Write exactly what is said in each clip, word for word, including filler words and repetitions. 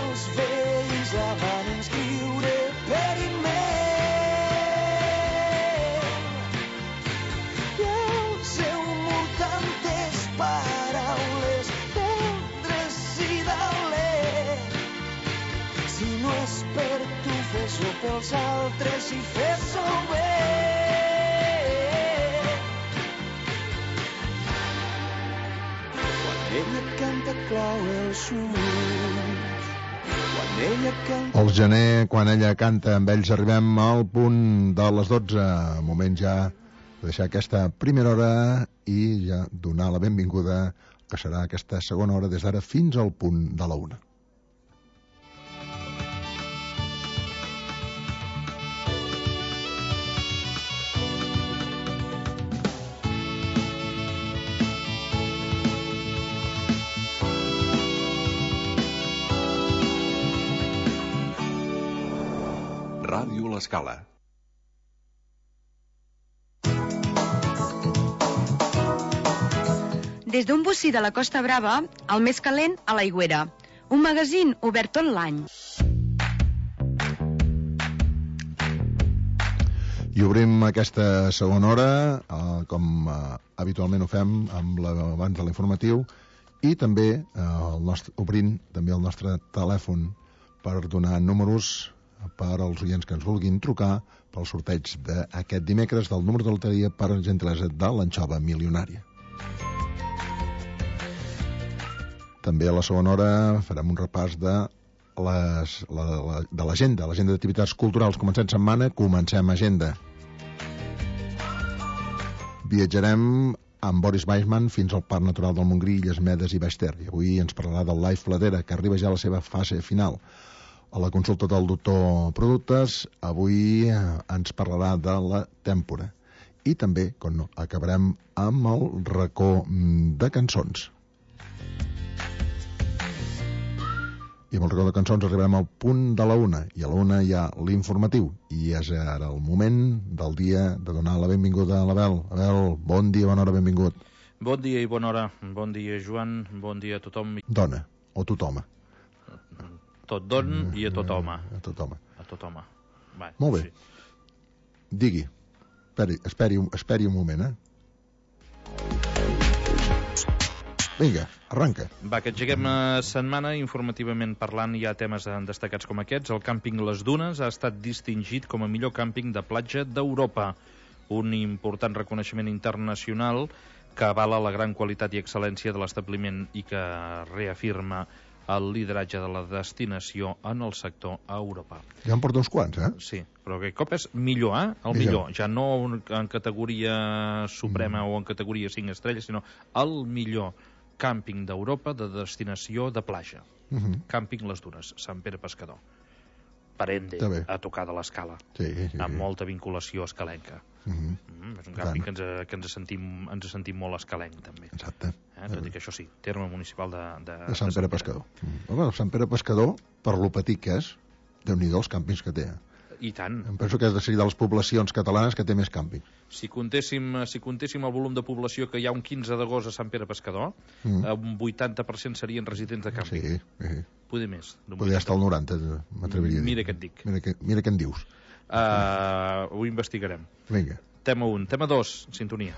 els vells la van inscriure per email i el seu mur tantes paraules tendres i d'aler. Si no és per tu, fes-ho pels altres i fes-ho bé. Ella canta clau els ulls. Quan ella canta... El gener, quan ella canta, amb ells arribem al punt de les dotze. Moment ja de deixar aquesta primera hora i ja donar la benvinguda que serà aquesta segona hora des d'ara fins al punt de la una. Ràdio L'Escala. Des d'un bocí de la Costa Brava, el més calent a l'Aigüera. Un magazín obert tot l'any. I obrim aquesta segona hora, eh, com eh, habitualment ho fem amb la, abans de l'informatiu, i també eh, el nostre, obrint també el nostre telèfon per donar números per als oients que ens vulguin trucar pel sorteig d'aquest dimecres del número de loteria per gentilesa de l'anxova milionària. També a la segona hora farem un repàs de les, la, la, de l'agenda, l'agenda d'activitats culturals. Comencem setmana, comencem agenda. Viatjarem amb Boris Weissman fins al Parc Natural del Montgrí, Illes Medes i Baix Ter. I avui ens parlarà del Life Fladera, que arriba ja a la seva fase final. A la consulta del doctor Productes, avui ens parlarà de la tèmpora. I també, com no, acabarem amb el racó de cançons. I amb el racó de cançons arribarem al punt de la una. I a la una hi ha l'informatiu. I és ara el moment del dia de donar la benvinguda a l'Abel. Abel, bon dia, bona hora, benvingut. Bon dia i bona hora. Bon dia, Joan. Bon dia a tothom. Dona, o tothom. Tot don i a tot home. A tot home. A tot home. Va, molt bé. Sí. Digui. Esperi, esperi, esperi un moment, eh? Vinga, arranca. Va, que engeguem a setmana, informativament parlant, hi ha temes destacats com aquests. El càmping Les Dunes ha estat distingit com a millor càmping de platja d'Europa. Un important reconeixement internacional que avala la gran qualitat i excel·lència de l'establiment i que reafirma el lideratge de la destinació en el sector a Europa. Ja en porta uns quants, eh? Sí, però aquest cop és millor, eh? El millor. millor. Ja no en categoria suprema mm. o en categoria cinc estrelles, sinó el millor càmping d'Europa de destinació de platja. Mm-hmm. Càmping Les Dunes, Sant Pere Pescador. Parende, a tocar de l'Escala. Sí, sí, amb sí. molta vinculació escalenca. Mm-hmm. Mm, és un càmping que, ens, que ens, sentim, ens sentim molt escalenc, també. Exacte. Eh? Tot i que això sí, terme municipal de, de, de Sant Pere Pescador. Mm. Bueno, Sant Pere Pescador, per lo petit que és, déu-n'hi-do els càmpings que té. I tant. Em penso que és de ser de les poblacions catalanes que té més càmping. Si comptéssim, si comptéssim el volum de població que hi ha un quinze d'agost a Sant Pere Pescador, mm. un vuitanta per cent serien residents de càmping. Sí, sí. Poder més. Podria estar al noranta, m'atreviria a dir. Mira què et dic. Mira què, mira què en dius. Uh, ho investigarem. Vinga. Tema un. Tema dos, sintonia.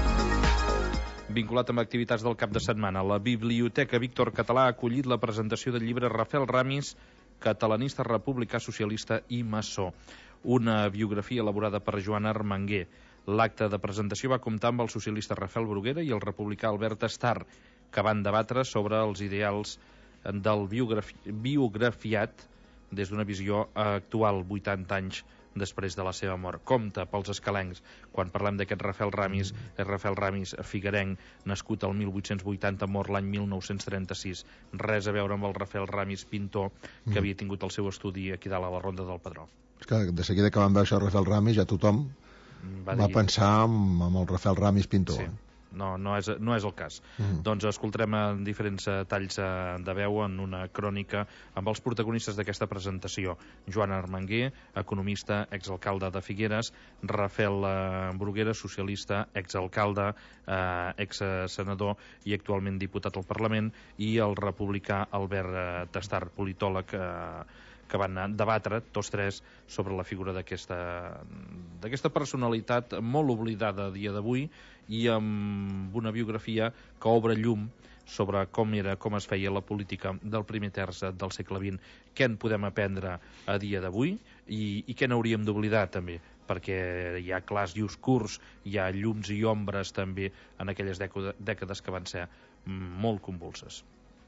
Vinculat amb activitats del cap de setmana, la Biblioteca Víctor Català ha acollit la presentació del llibre Rafael Ramis, catalanista, republicà, socialista i maçó. Una biografia elaborada per Joan Armenguer. L'acte de presentació va comptar amb el socialista Rafael Bruguera i el republicà Albert Estar, que van debatre sobre els ideals del biografi biografiat des d'una visió actual, vuitanta anys després de la seva mort. Compte pels escalencs, quan parlem d'aquest Rafael Ramis, és Rafael Ramis figuerenc, nascut el mil vuit-cents vuitanta, mort l'any mil nou-cents trenta-sis. Res a veure amb el Rafael Ramis pintor, que mm. havia tingut el seu estudi aquí dalt a la Ronda del Pedró. És que de seguida que vam veure això Rafael Ramis, ja tothom va, va dir... pensar en, en el Rafael Ramis pintor. Sí. no, no, és, no és el cas. Mm. Doncs escoltarem en diferents talls de veu en una crònica amb els protagonistes d'aquesta presentació. Joan Armenguer, economista, exalcalde de Figueres, Rafael Bruguera, socialista, exalcalde, eh, exsenador i actualment diputat al Parlament, i el republicà Albert Tastar, politòleg, eh, que van debatre, tots tres, sobre la figura d'aquesta d'aquesta personalitat molt oblidada a dia d'avui i amb una biografia que obre llum sobre com era, com es feia la política del primer terç del segle vint. Què en podem aprendre a dia d'avui i, i què n'hauríem d'oblidar també, perquè hi ha clars i oscurs, hi ha llums i ombres també en aquelles dècades que van ser molt convulses.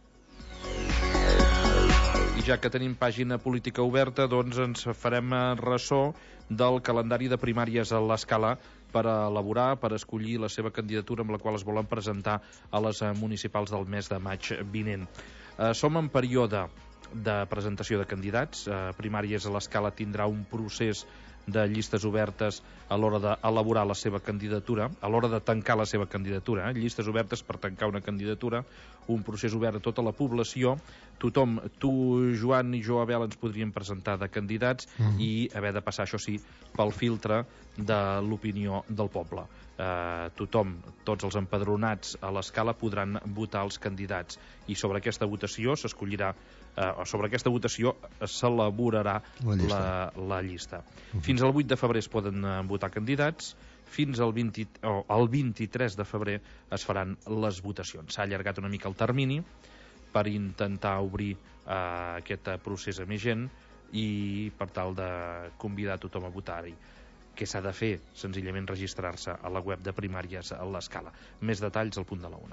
I ja que tenim pàgina política oberta, doncs ens farem ressò del calendari de primàries a l'Escala per elaborar, per escollir la seva candidatura amb la qual es volen presentar a les municipals del mes de maig vinent. Eh, som en període de presentació de candidats. Eh, primàries a l'Escala tindrà un procés de llistes obertes a l'hora d'elaborar la seva candidatura, a l'hora de tancar la seva candidatura, eh? llistes obertes per tancar una candidatura, un procés obert a tota la població. Tothom, tu, Joan i jo, Abel, ens podríem presentar de candidats mm. i haver de passar, això sí, pel filtre de l'opinió del poble. Eh, tothom, tots els empadronats a l'Escala podran votar els candidats i sobre aquesta votació s'escollirà eh, o sobre aquesta votació s'elaborarà la llista. La, la llista. Mm-hmm. Fins al vuit de febrer es poden eh, votar candidats, fins al, vint, oh, al vint-i-tres de febrer es faran les votacions. S'ha allargat una mica el termini per intentar obrir eh, aquest procés a més gent i per tal de convidar tothom a votar-hi. Què s'ha de fer? Senzillament registrar-se a la web de primàries a l'Escala. Més detalls al punt de la una.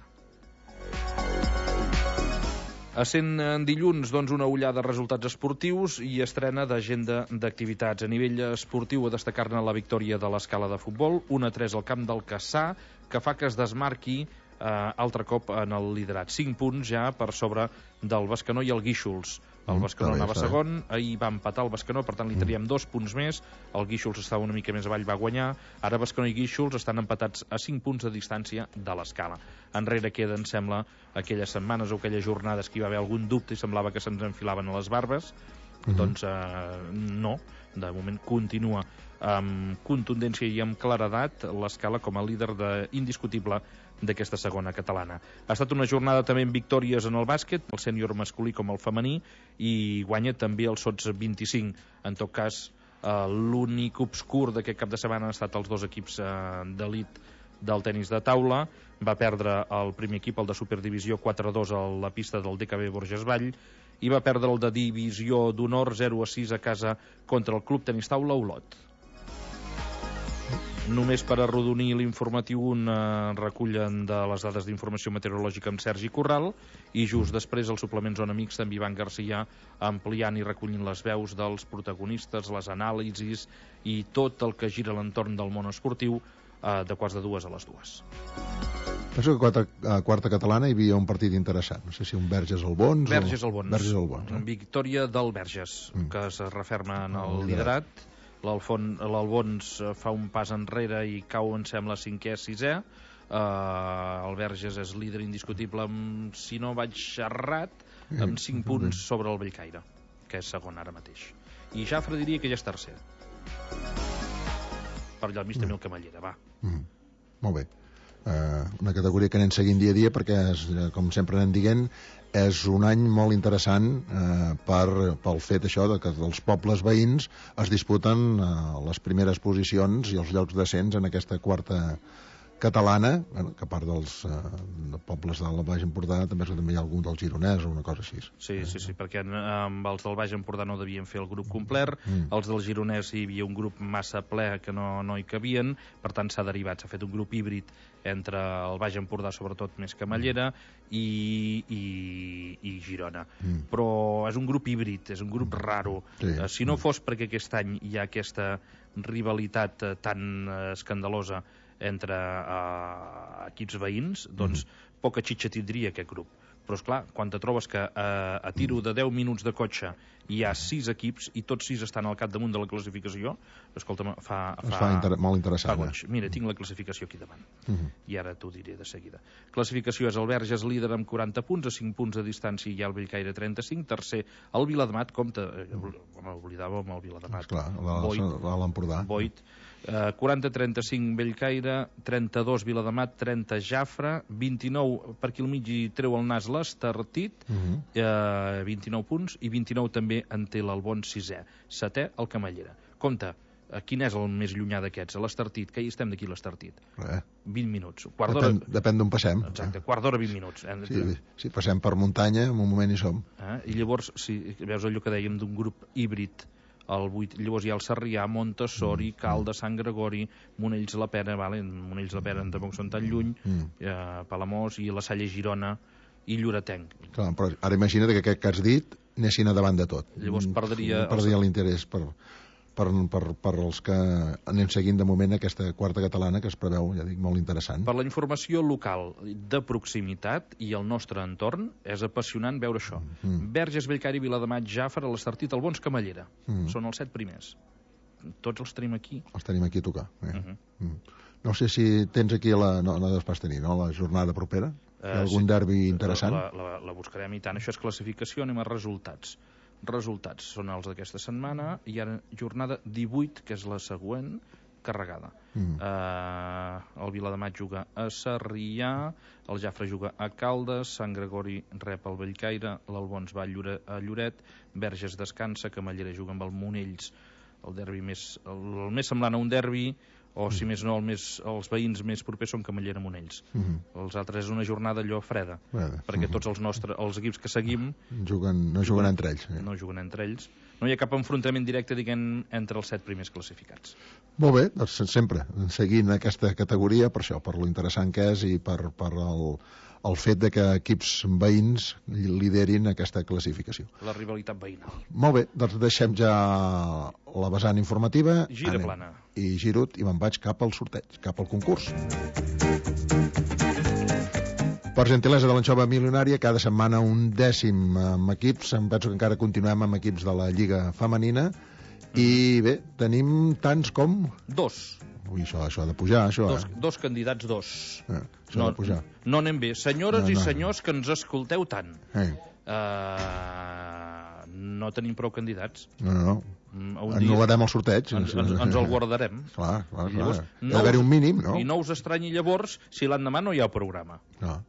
Essent en dilluns, doncs, una ullada de resultats esportius i estrena d'agenda d'activitats. A nivell esportiu, a destacar-ne la victòria de l'Escala de futbol, un a tres al camp del Cassà, que fa que es desmarqui eh, altre cop en el liderat. cinc punts ja per sobre del Bescanó i el Guíxols. El Bescanó anava segon, ahir va empatar el Bescanó, per tant li traiem dos punts més. El Guíxols estava una mica més avall, va guanyar. Ara Bescanó i Guíxols estan empatats a cinc punts de distància de l'Escala. Enrere queda, em sembla, aquelles setmanes o aquelles jornades que hi va haver algun dubte i semblava que se'ns enfilaven a les barbes. Mm-hmm. Doncs eh, no, de moment continua amb contundència i amb claredat l'Escala com a líder de, indiscutible d'aquesta segona catalana. Ha estat una jornada també amb victòries en el bàsquet, el sènior masculí com el femení, i guanya també el sots vint-i-cinc. En tot cas, eh, l'únic obscur d'aquest cap de setmana han estat els dos equips eh, d'elit del tenis de taula. Va perdre el primer equip, el de Superdivisió, quatre a dos a la pista del D K B Borges Vall, i va perdre el de Divisió d'Honor zero a sis a casa contra el Club Tenis Taula Olot. Només per arrodonir l'informatiu, un eh, recull de les dades d'informació meteorològica amb Sergi Corral, i just després el suplement Zona Mixta amb Ivan Garcia, ampliant i recollint les veus dels protagonistes, les anàlisis i tot el que gira a l'entorn del món esportiu, eh, de quarts de dues a les dues. Penso que a quarta, a quarta catalana hi havia un partit interessant. No sé si un Verges-Albons... Verges-Albons. Verges-Albons, eh? Victòria del Verges, mm. que es referma en el, el liderat. liderat. L'Albons fa un pas enrere i cau, em sembla, cinquè, sisè. Uh, el Verges és líder indiscutible amb, si no vaig errat, amb cinc mm, punts sobre el Bellcaire, que és segon ara mateix. I Jafre diria que ja és tercer. Per allò al mig també el Camallera, va. Mm. Molt bé. Uh, una categoria que anem seguint dia a dia perquè, és, com sempre anem dient, és un any molt interessant eh, per, pel fet això de que els pobles veïns es disputen eh, les primeres posicions i els llocs d'ascens en aquesta quarta catalana, bueno, que a part dels eh, de pobles del Baix Empordà també, també hi ha algun del Gironès o una cosa així. Sí, sí, sí, perquè amb els del Baix Empordà no devien fer el grup complet, mm. els del Gironès hi havia un grup massa ple que no, no hi cabien, per tant s'ha derivat, s'ha fet un grup híbrid entre el Baix Empordà, sobretot més Camallera, i, i, i Girona. Mm. Però és un grup híbrid, és un grup raro. Sí. Eh, si no fos perquè aquest any hi ha aquesta rivalitat eh, tan eh, escandalosa entre uh, equips veïns, doncs mm. poca xitxa tindria aquest grup. Però, esclar, quan te trobes que a, a tiro de deu minuts de cotxe hi ha sis equips i tots sis estan al capdamunt de la classificació, escolta'm, fa... fa, fa inter molt interessant. Fa Mira, tinc la classificació aquí davant. Uh -huh. I ara t'ho diré de seguida. Classificació és el Verges líder amb quaranta punts, a cinc punts de distància hi ha el Bellcaire trenta-cinc, tercer el Vilademat, compte, eh, m'oblidava amb el Vilademat. Esclar, l'Empordà. Boit, eh, quaranta trenta-cinc Bellcaire, trenta-dos Vilademat, trenta Jafre, vint-i-nou per aquí al mig i treu el nas l'Estartit, uh -huh. eh, vint-i-nou punts, i vint-i-nou també en té l'Albon sisè, setè el Camallera. Compte, quin és el més llunyà d'aquests? l'Estartit, que hi estem d'aquí l'Estartit? Eh. vint minuts. Quart d'hora... Depèn, depèn d'on passem. Exacte, quart d'hora, vint minuts. Eh? Sí, si passem per muntanya, en un moment hi som. Eh? I llavors, si veus allò que dèiem d'un grup híbrid, el vuit, llavors hi ha el Sarrià, Montessori, mm. Caldes, Sant Gregori, Monells la Pera, vale? Monells la Pera tampoc són tan lluny, mm. eh, Palamós i la Salle Girona i Lloretenc. Clar, però ara imagina't que aquest que has dit anessin a davant de tot. Llavors perdria... Perdria l'interès per, per, per, per els que anem seguint de moment aquesta quarta catalana que es preveu, ja dic, molt interessant. Per la informació local de proximitat i el nostre entorn és apassionant veure això. Mm. Verges, Bellcaire, Vilademat, Jafre, l'Estartit, Albons, Camallera. Mm. Són els set primers. Tots els tenim aquí. Els tenim aquí a tocar. Eh? Uh -huh. mm. No sé si tens aquí la... No, no deus pas tenir, no? La jornada propera? Hi ha algun uh, sí. derbi interessant? La, la, la buscarem i tant. Això és classificació, anem a resultats. Resultats són els d'aquesta setmana i ara jornada divuit, que és la següent, carregada. Mm. Uh, el Vilademat juga a Sarrià, el Jafre juga a Caldes, Sant Gregori rep el Bellcaire, l'Albons va a, Llore, a Lloret, Verges descansa, Camallera juga amb el Monells, el derbi més, el, el més semblant a un derbi, o si més no, el més, els veïns més propers són Camallera Monells. Mm -hmm. Els altres és una jornada allò freda, freda. perquè mm -hmm. tots els nostres els equips que seguim juguen, no juguen, juguen entre ells. Eh? No juguen entre ells. No hi ha cap enfrontament directe, diguem, entre els set primers classificats. Molt bé, doncs sempre seguint aquesta categoria, per això, per lo interessant que és i per, per el, el fet de que equips veïns liderin aquesta classificació. La rivalitat veïnal. Molt bé, doncs deixem ja la vessant informativa. Gira Anem. plana. I girut i me'n vaig cap al sorteig, cap al concurs. Per gentilesa de l'Anxova Milionària, cada setmana un dècim amb equips. Em penso que encara continuem amb equips de la Lliga Femenina. I bé, tenim tants com... Dos. Ui, això, això ha de pujar, això. Dos, eh? dos candidats, dos. Eh, això no, ha de pujar. No anem bé. Senyores no, no. i senyors que ens escolteu tant, eh. uh, no tenim prou candidats. No, no, no. Un Anul·larem el sorteig. Ens, ens, ens el guardarem. Clar, clar, clar. No, ha d'haver un mínim, no? I no us estranyi llavors si l'endemà no hi ha programa. No.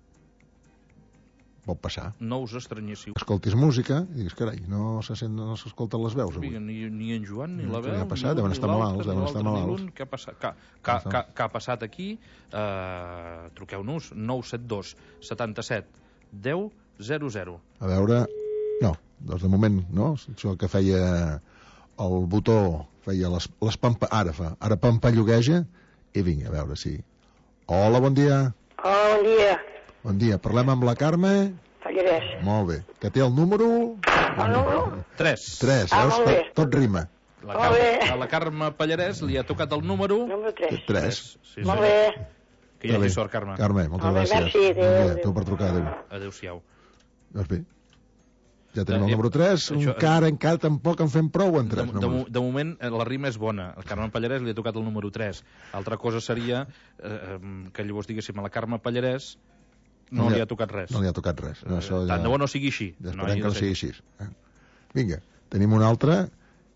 Pot passar. No us estranyissiu. Escoltis música i digues, carai, no s'escolten no les veus avui. Ni, ni en Joan, ni la veu, què ha passat? Deuen estar malalts, deuen estar malalts. Què ha passat, que, que, que, que ha passat aquí? Uh, truqueu-nos, nou set dos setanta-set deu zero zero. A veure... No, doncs de moment, no? Això que feia el botó, feia les, les pampa... Ara fa, ara pampallogueja i vinga, a veure si... Sí. Hola, bon dia. Hola, bon dia. Bon dia, parlem amb la Carme... Pallarès. Molt bé. Que té el número... El número? Tres. Tres, ah, veus? Tot, tot rima. La Carme, a la Carme Pallarès li ha tocat el número... Número tres. Tres. Sí, molt bé. Que hi hagi sort, Carme. Carme, moltes molt gràcies. Merci, adéu, adéu. adéu. Tu per trucar, adéu. Adéu-siau. Doncs bé. Ja tenim el número tres, això, encara, encara tampoc en fem prou en tres de, de, de moment la rima és bona. El Carme Pallarès li ha tocat el número tres. Altra cosa seria eh, que llavors diguéssim a la Carme Pallarès no, no li ha tocat res. No li ha tocat res. No, això ja... Tant de bo no sigui així. Esperem no, que no sigui així. Eh? Vinga, tenim un altre.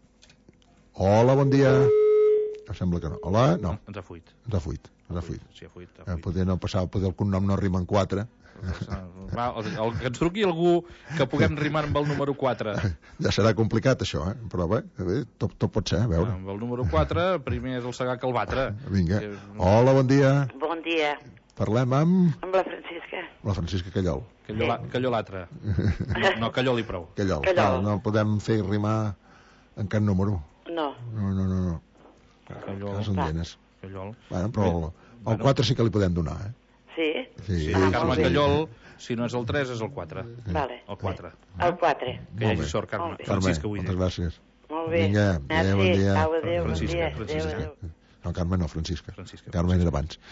Hola, bon dia. Em sembla que no. Hola, no. Ens ha fuit. Ens ha fuit. Ens ha fuit. Sí, ha fuit. Ha fuit. fuit. Poder no passar, poder el cognom no rima en quatre. Va, el, el, que ens truqui algú que puguem rimar amb el número quatre. Ja serà complicat això, eh? Però bé, bé tot, tot pot ser, a veure. Amb el número quatre, primer és el segar que el batre. Vinga. Hola, bon dia. Bon dia. Parlem amb... Amb la Francisca. La Francisca Callol. Callola, Callolatra. No, no Callol i prou. Callol. Callol. No, no podem fer rimar en cap número. No. No, no, no. no. Callol. Són llenes. Callol. Bueno, però el, el quatre sí que li podem donar, eh? Sí? Sí. Sí, ah, Carme Callol, si no és el tres, és el quatre. Vale. El quatre. El quatre. Que hi hagi sort, Carme. Francisca, vull dir. Moltes gràcies. Molt bé. Vinga, adéu, bon dia. Au, adéu, bon Francisca, dia. Francisca. Adéu, adéu. No, Carme no, Francisca. Francisca. Carme era abans.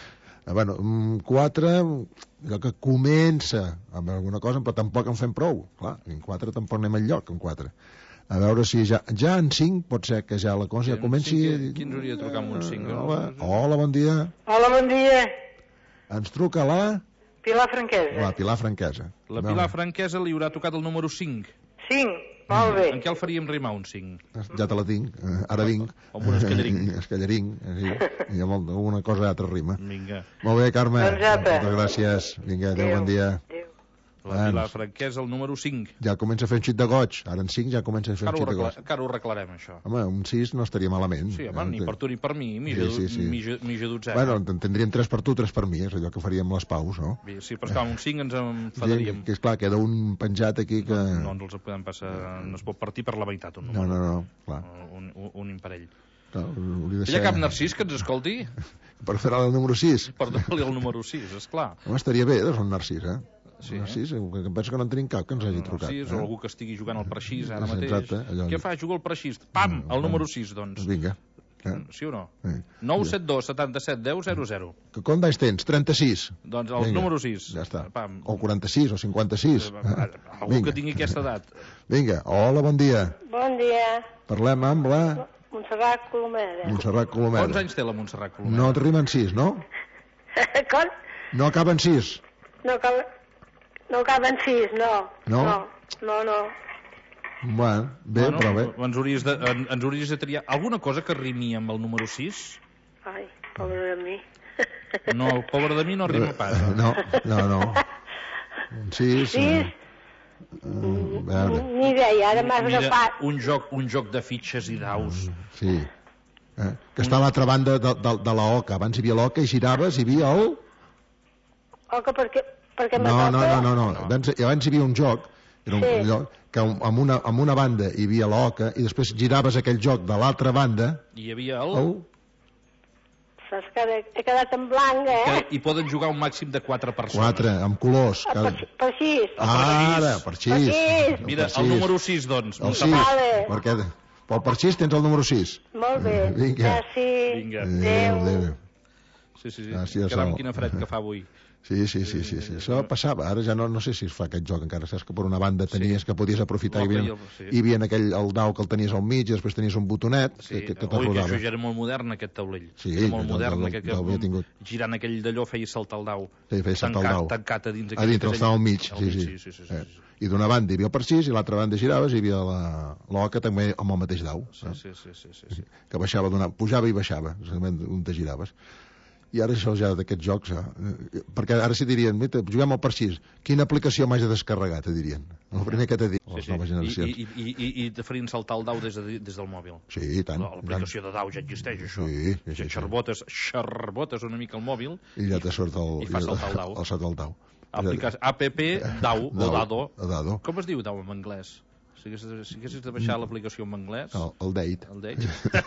Eh, bueno, mm, quatre, allò que comença amb alguna cosa, però tampoc en fem prou. Clar, en quatre tampoc anem enlloc, en quatre. A veure si ja, ja en cinc pot ser que ja la cosa ja comenci... Qui, qui ens hauria de trucar amb un cinc? Hola, hola, bon dia. Hola, bon dia. Ens truca la... Pilar Franquesa. La Pilar Franquesa. La Pilar Franquesa li haurà tocat el número cinc. cinc, molt bé. En què el faríem rimar, un cinc? Ja te la tinc, eh, ara vinc. Com un escallaring. Escallaring, sí. Hi ha molt, alguna cosa altra rima. Vinga. Molt bé, Carme. Doncs apa. Moltes gràcies. Vinga, adéu, bon dia. Adéu. La Pilar Franquesa, el número cinc. Ja comença a fer un xit de goig. Ara en cinc ja comença a fer un Encara ho, xit de arregla, goig. encara ho arreglarem, això. Home, un sis no estaria malament. Sí, home, ni per tu ni per mi, mitja, Sí, sí, sí. mitja, mitja dotzena. Bueno, en tindríem tres per tu, tres per mi. És allò que faríem les paus, no? Sí, però esclar, un cinc ens Sí, enfadaríem. que és clar, queda un penjat aquí que... No, no ens el podem passar, no es pot partir per la meitat, un No, número. no, no, clar. Un, un, un imparell. clar hauria de Hi ha ser- cap narcís que ens escolti? Per fer el número sis. Per donar-li el número sis, esclar. Home, estaria bé, doncs, un narcís, eh? Sí, un eh? narcís, que em penso que no en tenim cap que ens hagi trucat. Narcís, eh? o algú que estigui jugant al parxís ara Sí, mateix. exacte, allò- Què fa? Juga al parxís. Pam! El número sis, doncs. Vinga. Eh? Sí o no? Sí. nou set dos setanta-set deu zero zero. Que com d'anys tens? trenta-sis. Doncs el número sis. Ja està. Pam. O quaranta-sis, o cinquanta-sis. Eh, Algú que tingui aquesta edat. Vinga, hola, bon dia. Bon dia. Parlem amb la Montserrat Colomera. Montserrat Quants Colomera. anys té la Montserrat Colomera? No et rimen sis, no? Com? No acaben sis. No, cal... no caben sis, no. No? No, no. no. Bueno, bé, Bueno, però bé. Ens hauries, de, en- ens hauries de triar alguna cosa que rimi amb el número sis? Ai, pobre de mi. No, el pobre de mi no rima pas. Eh, No, no, no. Un sis. Sis? eh, a veure, Ni idea, ara m'has Mira, agafat. un joc, un joc de fitxes i daus. sí. Eh? Que està a l'altra banda de, de, de la oca. Abans hi havia l'oca i giraves, hi havia el... O que perquè, perquè me No, toca... no, no, no, no. Abans, abans hi havia un joc, era un Sí. lloc, que amb una, amb una banda hi havia l'oca i després giraves aquell joc de l'altra banda, I hi havia el... el... Saps que he- he quedat en blanc, eh? Que hi poden jugar un màxim de quatre persones. Quatre, amb colors. Ah, Cada... Per, per sis. Ara, per xis. Per xis. Mira, Per el número sis, doncs. El sis, Montserrat. Vale. perquè pel per xis tens el número sis. Molt bé. Vinga. Merci. Vinga. Adéu, adéu. Sí, sí, sí. Gràcies, Caram, el- quina fred que fa avui. Sí, sí, sí, sí, sí. Això passava, ara ja no, no sé si es fa aquest joc encara, saps que per una banda tenies que podies aprofitar, hi L'oca havia, i el- sí. hi havia aquell, el dau que el tenies al mig i després tenies un botonet Sí. que, que, que Ui, te'l que rodava. això ja era molt modern, aquest taulell. Sí, era molt del- modern, del- aquest del havia que tingut. girant aquell d'allò feia saltar el dau. Sí, feia saltar el Tancat- dau. Tancat a dins A dintre estava al mig, Al sí, mig, sí. sí, sí, sí, sí, Eh, sí. I d'una banda hi havia el per sis i l'altra banda giraves i hi havia la- l'oca també amb el mateix dau, Sí, saps? sí, sí, sí, sí, sí. Que baixava d'una, pujava i baixava, segurament on te giraves. I ara això ja d'aquests jocs, ja, eh, perquè ara si dirien, mira, juguem al per sis, quina aplicació m'has de descarregar, te dirien. El primer que t'he dit, Sí, les sí. noves I, generacions. i, i, i, i te farien saltar el dau des, de, des del mòbil. Sí, i tant. L'aplicació de dau ja existeix, això. Sí, sí, sí, sí. Xarbotes, xarbotes una mica el mòbil I ja te surt el... I fa saltar el dau. El saltar el dau. Apliques app dau o dado. O dado. Com es diu dau en anglès? Si haguessis, si haguessis de baixar l'aplicació en anglès... El, el date. El date.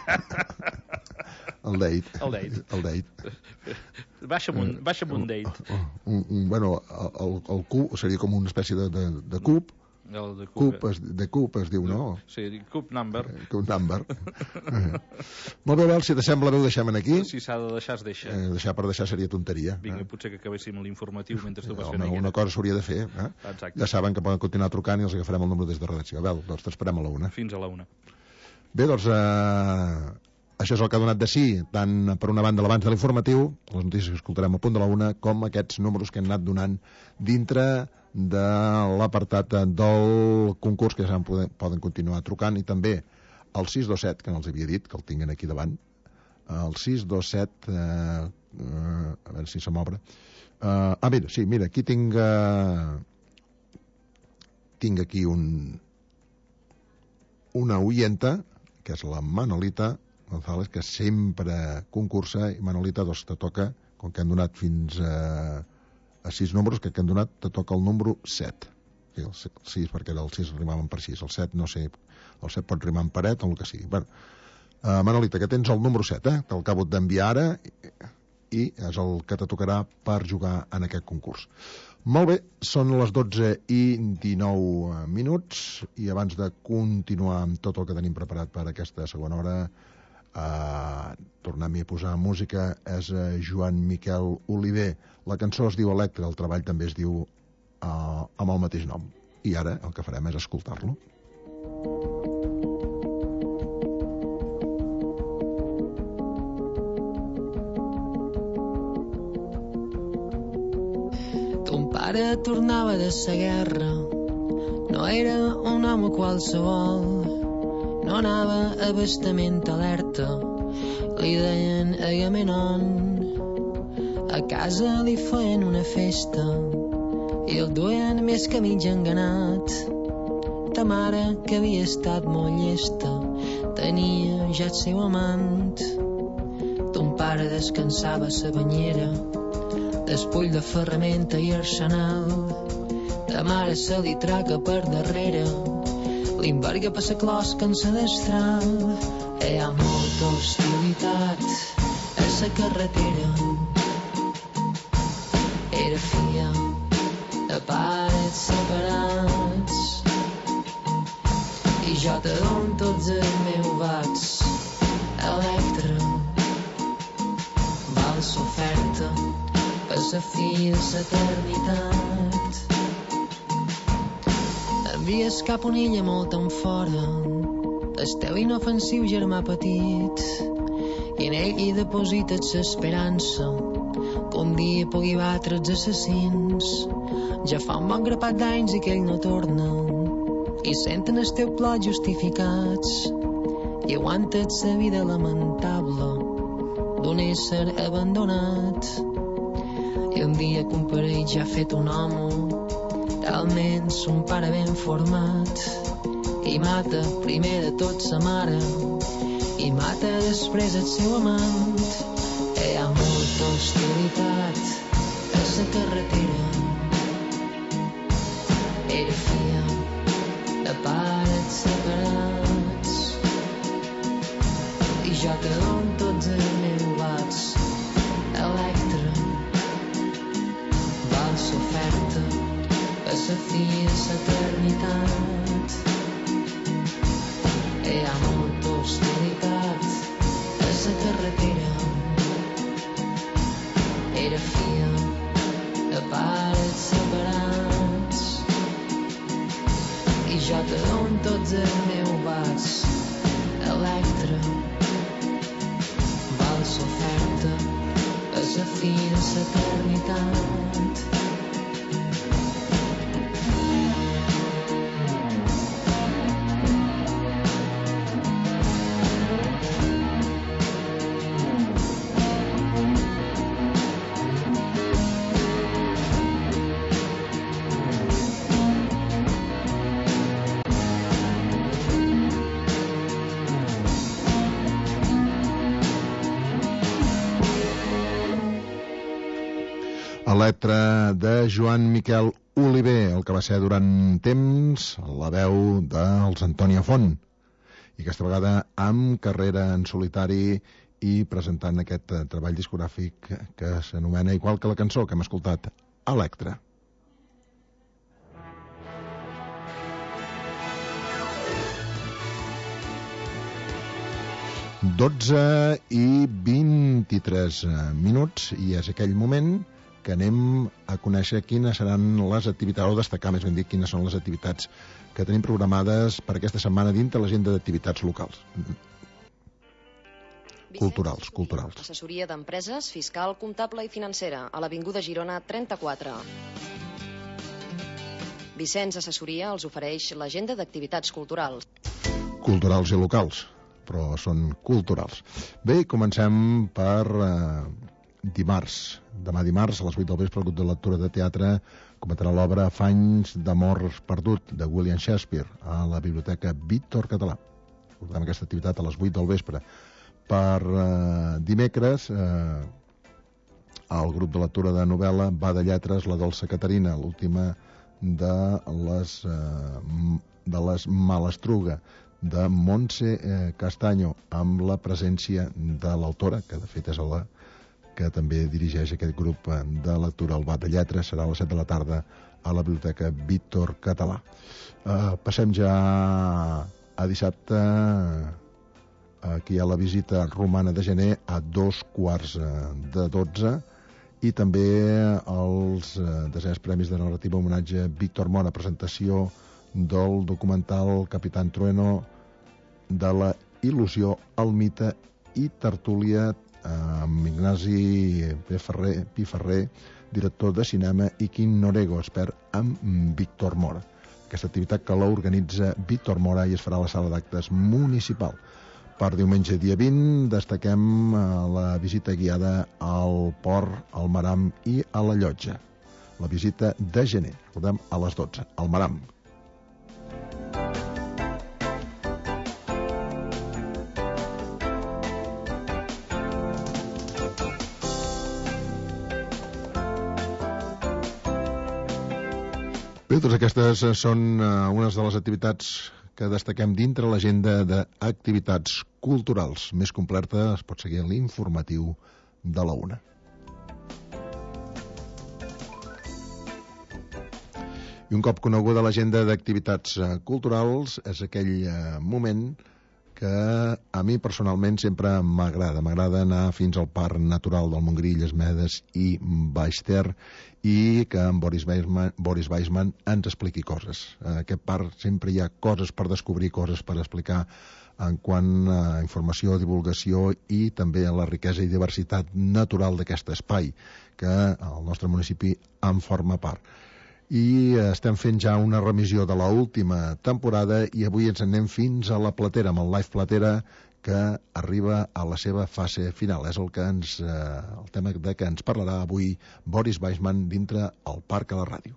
El date. El date. El date. Baixa'm un, baixa'm un date. Un, un, bueno, el, el cub seria com una espècie de, de, de cub. El de Cub, Cooper. es, de cub es diu, no? Sí, cub number. Cub number. Molt bé, Bel, si t'assembla bé ho deixem aquí. Si s'ha de deixar, es deixa. Eh, deixar per deixar seria tonteria. Vinga, eh? potser que acabéssim l'informatiu mentre tu vas fent Home, aquella. una cosa s'hauria de fer. Eh? Exacte. Ja saben que poden continuar trucant i els agafarem el número des de redacció. Bel, doncs t'esperem a la una. Fins a la una. Bé, doncs eh, això és el que ha donat de sí, tant per una banda l'abans de l'informatiu, les notícies que escoltarem al punt de la una, com aquests números que hem anat donant dintre de l'apartat del concurs, que ja poden, poden continuar trucant, i també el sis dos set, que no els havia dit, que el tinguen aquí davant, el sis dos set, eh, eh, a veure si se m'obre. Eh, ah, mira, sí, mira, aquí tinc, eh, tinc aquí un, una oienta, que és la Manolita González, que sempre concursa, i Manolita, doncs te toca, com que han donat fins a, a sis números, que, que han donat, te toca el número set. Sí, el sis, perquè el sis rimaven per sis, el set no sé, el set pot rimar en paret o el que sigui. Bueno, uh, Manolita, que tens el número set, eh? Te'l acabo d'enviar ara, i és el que te tocarà per jugar en aquest concurs. Molt bé, són les dotze i dinou minuts, i abans de continuar amb tot el que tenim preparat per aquesta segona hora, Uh, tornem-hi a posar música, és uh, Joan Miquel Oliver. La cançó es diu Electra, el treball també es diu uh, amb el mateix nom. I ara el que farem és escoltar-lo. Ton pare tornava de sa guerra, no era un home qualsevol, no anava a bastament alerta, li deien Agamenon. A casa li feien una festa i el duien més que mig enganat. Ta mare, que havia estat molt llesta, tenia ja el seu amant. Ton pare descansava a sa banyera, despull de ferramenta i arsenal. Ta mare se li traca per darrere, li embarga per sa closca en sa destral. Hi ha molta hostilitat a sa carretera. Era filla de pares separats i jo te dono tots els meus vats. Electra, val s'oferta per sa fi de l'eternitat. Envies cap una illa molt en fora el teu inofensiu germà petit i en ell hi deposites l'esperança que un dia pugui batre els assassins. Ja fa un bon grapat d'anys i que ell no torna i senten els teus plots justificats i aguantes la vida lamentable d'un ésser abandonat. I un dia que un parell ja ha fet un home, talment son pare ben format, i mata primer de tot sa mare i mata després el seu amant. Hi ha molta hostilitat a sa carretera. Era filla de pares separats i jo te dono tots els meus vats. Electra, val s'oferta a sa fi de l'eternitat. Hi ha molta hostilitat a sa carretera. Era filla de pares separats i jo te dono tots els meus vats. Electra, val s'oferta a sa fi de l'eternitat. Letra de Joan Miquel Oliver, el que va ser durant temps la veu dels Antònia Font, i aquesta vegada amb carrera en solitari i presentant aquest treball discogràfic que s'anomena igual que la cançó que hem escoltat, Electra. dotze i vint-i-tres minuts i és aquell moment que anem a conèixer quines seran les activitats, o destacar més ben dit quines són les activitats que tenim programades per aquesta setmana dintre l'agenda d'activitats locals. Culturals, culturals. Assessoria d'empreses, fiscal, comptable i financera, a l'Avinguda Girona trenta-quatre. Vicenç Assessoria els ofereix l'agenda d'activitats culturals. Culturals i locals, però són culturals. Bé, comencem per eh, dimarts. Demà dimarts, a les vuit del vespre, el grup de lectura de teatre comentarà l'obra Afanys d'amor perdut, de William Shakespeare, a la Biblioteca Víctor Català. Recordem aquesta activitat a les vuit del vespre. Per eh, dimecres, eh, el grup de lectura de novel·la Va de lletres, la Dolça Caterina, l'última de les, eh, de les Malastruga, de Montse eh, Castaño, amb la presència de l'autora, que de fet és la que també dirigeix aquest grup de lectura, el Va de lletres. Serà a les set de la tarda a la Biblioteca Víctor Català. Eh, passem ja a dissabte. aquí hi ha la visita romana de gener a dos quarts de dotze, i també els desens premis de narrativa homenatge Víctor Mora, presentació del documental Capitán Trueno, de la il·lusió, el mite i tertúlia amb Ignasi Piferrer, Piferrer, director de cinema, i Quim Norego, expert en Víctor Mora. Aquesta activitat que l'organitza Víctor Mora i es farà a la sala d'actes municipal. Per diumenge dia vint destaquem la visita guiada al Port, al Maram i a la Llotja. La visita de gener, recordem, a les dotze, al Maram. Bé, totes aquestes són unes de les activitats que destaquem dintre l'agenda d'activitats culturals. Més completa es pot seguir en l'informatiu de la una. I un cop coneguda l'agenda d'activitats culturals és aquell moment que a mi personalment sempre m'agrada. M'agrada anar fins al Parc Natural del Montgrí, Les Medes i Baix Ter, i que en Boris Weisman, Boris Weisman ens expliqui coses. En aquest parc sempre hi ha coses per descobrir, coses per explicar en quant a informació, divulgació i també a la riquesa i diversitat natural d'aquest espai, que el nostre municipi en forma part. I estem fent ja una remissió de l'última temporada i avui ens anem fins a la Platera, amb el Live Platera, que arriba a la seva fase final. És el que ens, eh, el tema de què ens parlarà avui Boris Weisman dintre el Parc a la Ràdio.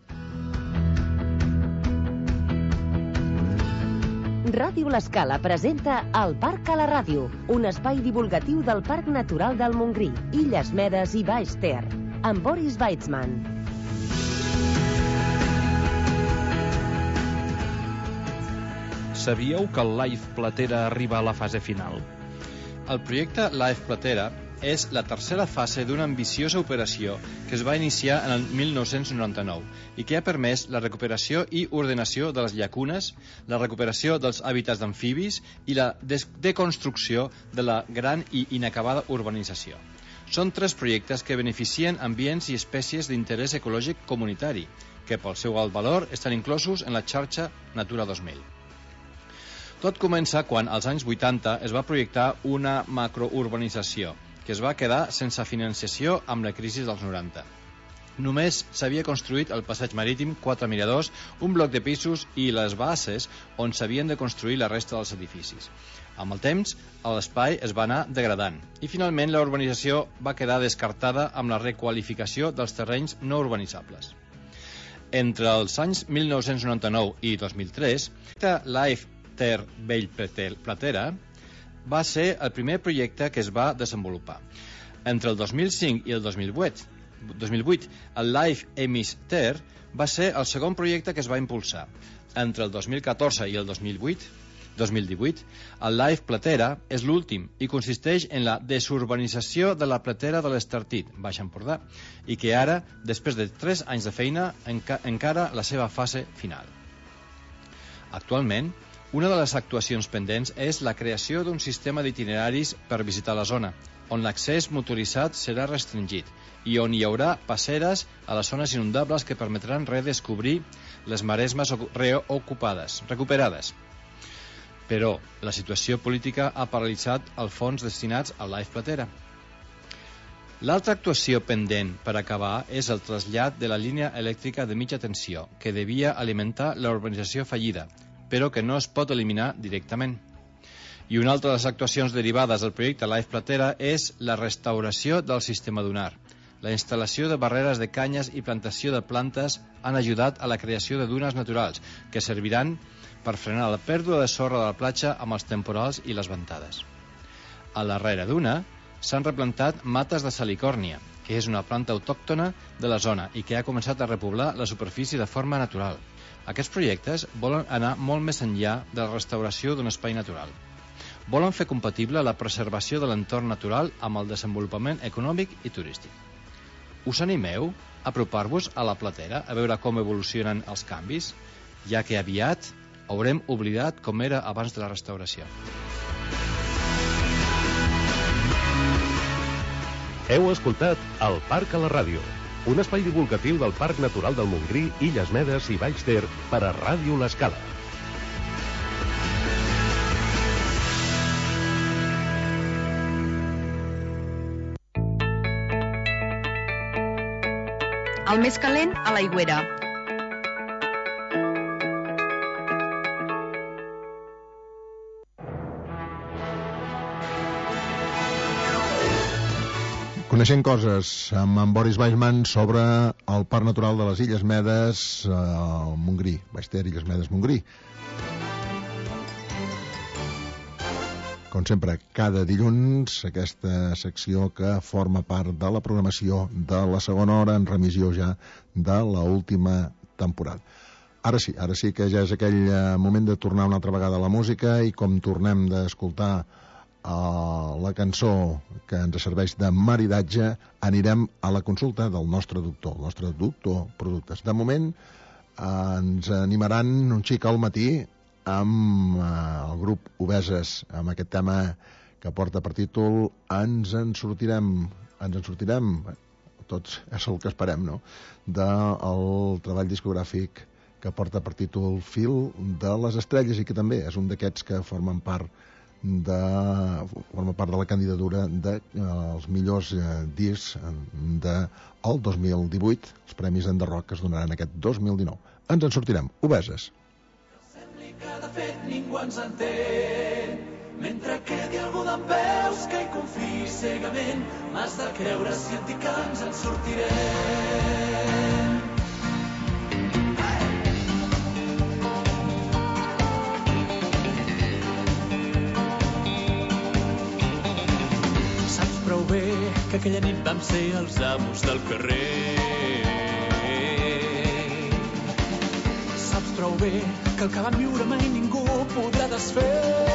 Ràdio L'Escala presenta El Parc a la Ràdio, un espai divulgatiu del Parc Natural del Montgrí, Illes Medes i Baix Ter, amb Boris Weisman. Sabíeu que el Live Platera arriba a la fase final? El projecte Live Platera és la tercera fase d'una ambiciosa operació que es va iniciar en el mil nou-cents noranta-nou i que ha permès la recuperació i ordenació de les llacunes, la recuperació dels hàbitats d'amfibis i la deconstrucció de la gran i inacabada urbanització. Són tres projectes que beneficien ambients i espècies d'interès ecològic comunitari, que pel seu alt valor estan inclosos en la xarxa Natura dos mil. Tot comença quan, als anys vuitanta, es va projectar una macrourbanització, que es va quedar sense financiació amb la crisi dels noranta. Només s'havia construït el passeig marítim, quatre miradors, un bloc de pisos i les bases on s'havien de construir la resta dels edificis. Amb el temps, l'espai es va anar degradant i finalment la urbanització va quedar descartada amb la requalificació dels terrenys no urbanitzables. Entre els anys mil nou-cents noranta-nou i dos mil tres, Live Ter Vell Platera va ser el primer projecte que es va desenvolupar. Entre el dos mil cinc i el dos mil vuit, dos mil vuit el Live Emis Ter va ser el segon projecte que es va impulsar. Entre el dos mil catorze i el dos mil vuit, dos mil divuit, el Live Platera és l'últim i consisteix en la desurbanització de la Platera de l'Estartit, Baix Empordà, i que ara, després de tres anys de feina, enca encara la seva fase final. Actualment, una de les actuacions pendents és la creació d'un sistema d'itineraris per visitar la zona, on l'accés motoritzat serà restringit i on hi haurà passeres a les zones inundables que permetran redescobrir les maresmes reocupades, recuperades. Però la situació política ha paralitzat els fons destinats al Live Platera. L'altra actuació pendent per acabar és el trasllat de la línia elèctrica de mitja tensió, que devia alimentar la urbanització fallida, però que no es pot eliminar directament. I una altra de les actuacions derivades del projecte Live Platera és la restauració del sistema dunar. La instal·lació de barreres de canyes i plantació de plantes han ajudat a la creació de dunes naturals, que serviran per frenar la pèrdua de sorra de la platja amb els temporals i les ventades. A la darrera duna s'han replantat mates de salicòrnia, que és una planta autòctona de la zona i que ha començat a repoblar la superfície de forma natural. Aquests projectes volen anar molt més enllà de la restauració d'un espai natural. Volen fer compatible la preservació de l'entorn natural amb el desenvolupament econòmic i turístic. Us animeu a apropar-vos a la Platera a veure com evolucionen els canvis, ja que aviat haurem oblidat com era abans de la restauració. Heu escoltat El Parc a la Ràdio, un espai divulgatiu del Parc Natural del Montgrí, Illes Medes i Baix Ter per a Ràdio L'Escala. El més calent a l'Aigüera. Coneixent coses amb en Boris Weisman sobre el Parc Natural de les Illes Medes, al Montgrí, Baix Ter, Illes Medes, Montgrí. Com sempre, cada dilluns, aquesta secció que forma part de la programació de la segona hora en remissió ja de l'última temporada. Ara sí, ara sí que ja és aquell moment de tornar una altra vegada a la música i com tornem d'escoltar Uh, la cançó que ens serveix de maridatge, anirem a la consulta del nostre doctor, el nostre doctor Productes. De moment uh, ens animaran un xic al matí amb uh, el grup Obeses, amb aquest tema que porta per títol Ens en sortirem, ens en sortirem, tots és el que esperem, no?, del treball discogràfic que porta per títol Fil de les estrelles i que també és un d'aquests que formen part de forma part de la candidatura dels eh, millors eh, discs del dos mil divuit, els Premis Enderroc que es donaran aquest dos mil dinou. Ens en sortirem, Obeses. Sembli que de fet ningú ens entén, mentre quedi algú d'en peus que hi confiï cegament, m'has de creure si et dic que ens en sortirem. Prou bé que aquella nit vam ser els amos del carrer. Saps prou bé que el que vam viure mai ningú podrà desfer.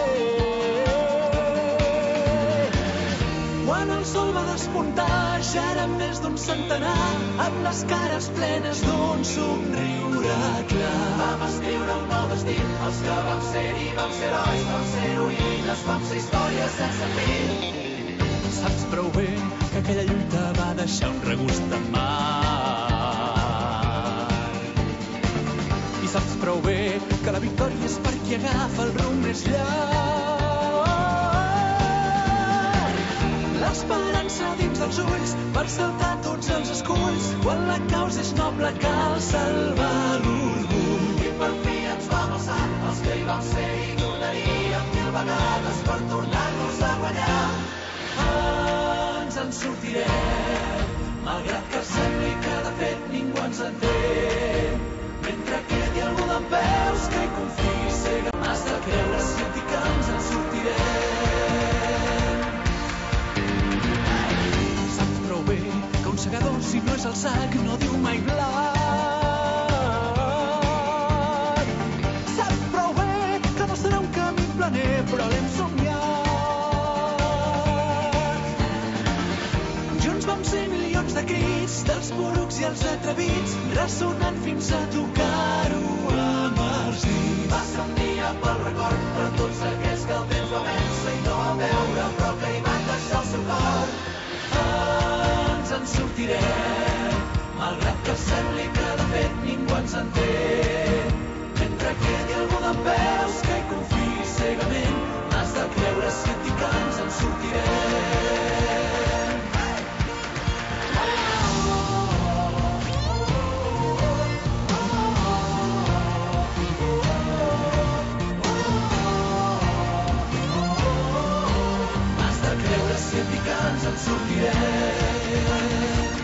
Quan el sol va despuntar ja érem més d'un centenar, amb les cares plenes d'un somriure clar. Vam escriure un nou destí, els que vam ser-hi vam ser herois, vam ser heroïnes, vam ser històries sense fi. Saps prou bé que aquella lluita va deixar un regust amarg. I saps prou bé que la victòria és per qui agafa el rumb més llarg. L'esperança dins dels ulls per saltar tots els esculls. Quan la causa és noble cal salvar l'orgull. I per fi ens vam alçar, els que hi vam ser i tornaríem mil vegades per tornar-nos a guanyar. Ens en sortirem, malgrat que sembli que de fet ningú ens entén. Mentre quedi algú d'en peus que hi confiï cega, m'has de creure si et dic que ens en sortirem. Saps prou bé que un segador, si no és el sac, no diu mai blat. Saps prou bé que no serà un camí planer, però l'hem somiat. Vam ser milions de crits, dels porucs i els atrevits, ressonant fins a tocar-ho amb els dits. Va ser un dia pel record, però tots aquells que el temps va vèncer i no va veure, però que hi van deixar el seu cor. Ens en sortirem, malgrat que sembli que de fet ningú ens entén. Mentre quedi algú d'en peus que hi confiï cegament, m'has de creure si et dic que ens en sortirem. Si et dic que ens en sortirem.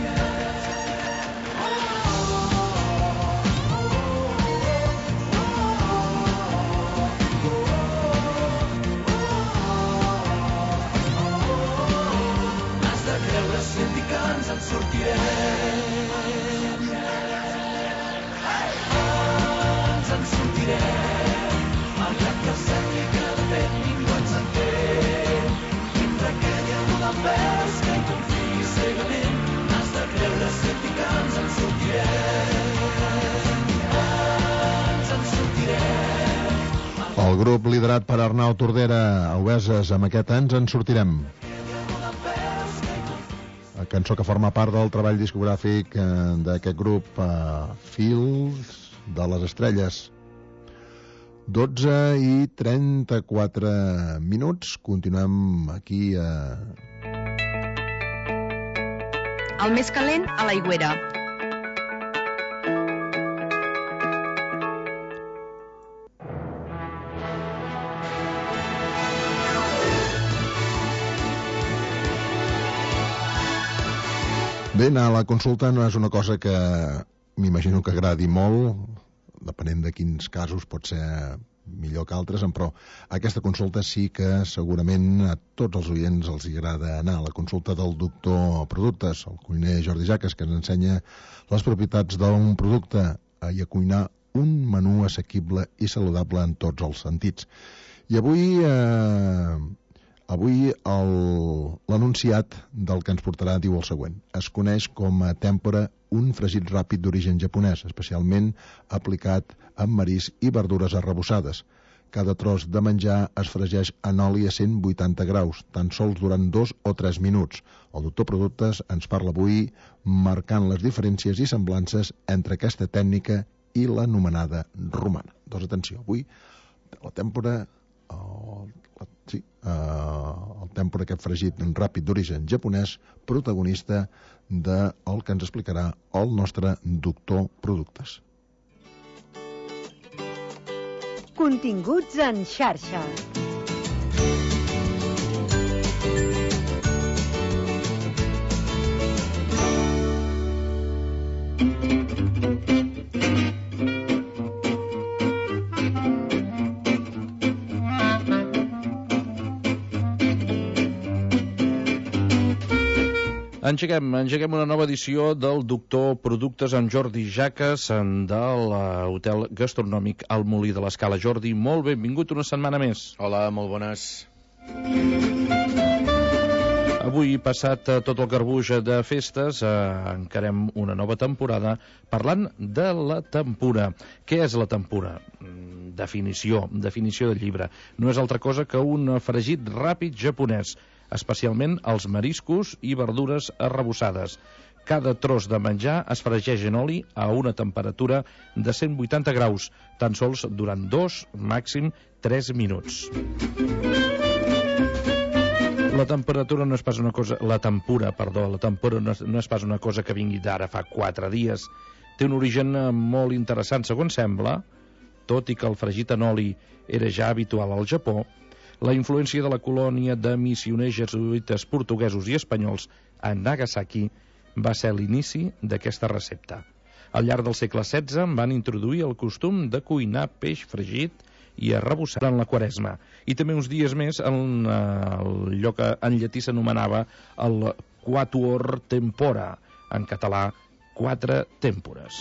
M'has de creure si et dic que ens en sortirem. Ens en sortirem, malgrat que sembli que de fet ningú ens entén. Veus que hi confiï cegament, m'has de creure si et dic que ens en sortirem. Ens en sortirem. El grup liderat per Arnau Tordera, Obeses, amb aquest Ens en sortirem. cançó que forma part del treball discogràfic eh, d'aquest grup eh, Fields de les Estrelles. dotze i trenta-quatre minuts. Continuem aquí a... El més calent a l'Aigüera. Bé, anar a la consulta no és una cosa que m'imagino que agradi molt, depenent de quins casos pot ser millor que altres, però aquesta consulta sí que segurament a tots els oients els agrada anar. La consulta del doctor Productes, el cuiner Jordi Jaques, que ens ensenya les propietats d'un producte i a cuinar un menú assequible i saludable en tots els sentits. I avui... Eh, Avui l'anunciat del que ens portarà diu el següent. Es coneix com a tèmpora un fregit ràpid d'origen japonès, especialment aplicat amb marisc i verdures arrebossades. Cada tros de menjar es fregeix en oli a cent vuitanta graus, tan sols durant dos o tres minuts. El doctor Productes ens parla avui marcant les diferències i semblances entre aquesta tècnica i l'anomenada romana. Doncs atenció, avui la tèmpora... El, sí, eh, el tèmpora, aquest fregit ràpid d'origen japonès, protagonista del que ens explicarà el nostre doctor Productes. Continguts en xarxa. Engeguem, engeguem una nova edició del Doctor Productes amb Jordi Jaques de l'hotel gastronòmic El Molí de l'Escala. Jordi, molt benvingut una setmana més. Hola, molt bones. Avui, passat tot el garbuix de festes, eh, encarem una nova temporada parlant de la tempura. Què és la tempura? Definició, definició del llibre. No és altra cosa que un fregit ràpid japonès, especialment els mariscos i verdures arrebossades. Cada tros de menjar es fregeix en oli a una temperatura de cent vuitanta graus, tan sols durant dos, màxim tres minuts. La temperatura no és pas una cosa... La tempura, perdó, la tempura no és, no és pas una cosa que vingui d'ara fa quatre dies. Té un origen molt interessant, segons sembla, tot i que el fregit en oli era ja habitual al Japó. La influència de la colònia de missioners jesuïtes portuguesos i espanyols a Nagasaki va ser l'inici d'aquesta recepta. Al llarg del segle setze van introduir el costum de cuinar peix fregit i arrebossat durant la Quaresma, i també uns dies més en allò que en llatí s'anomenava el quatuor tempora, en català quatre tèmpores.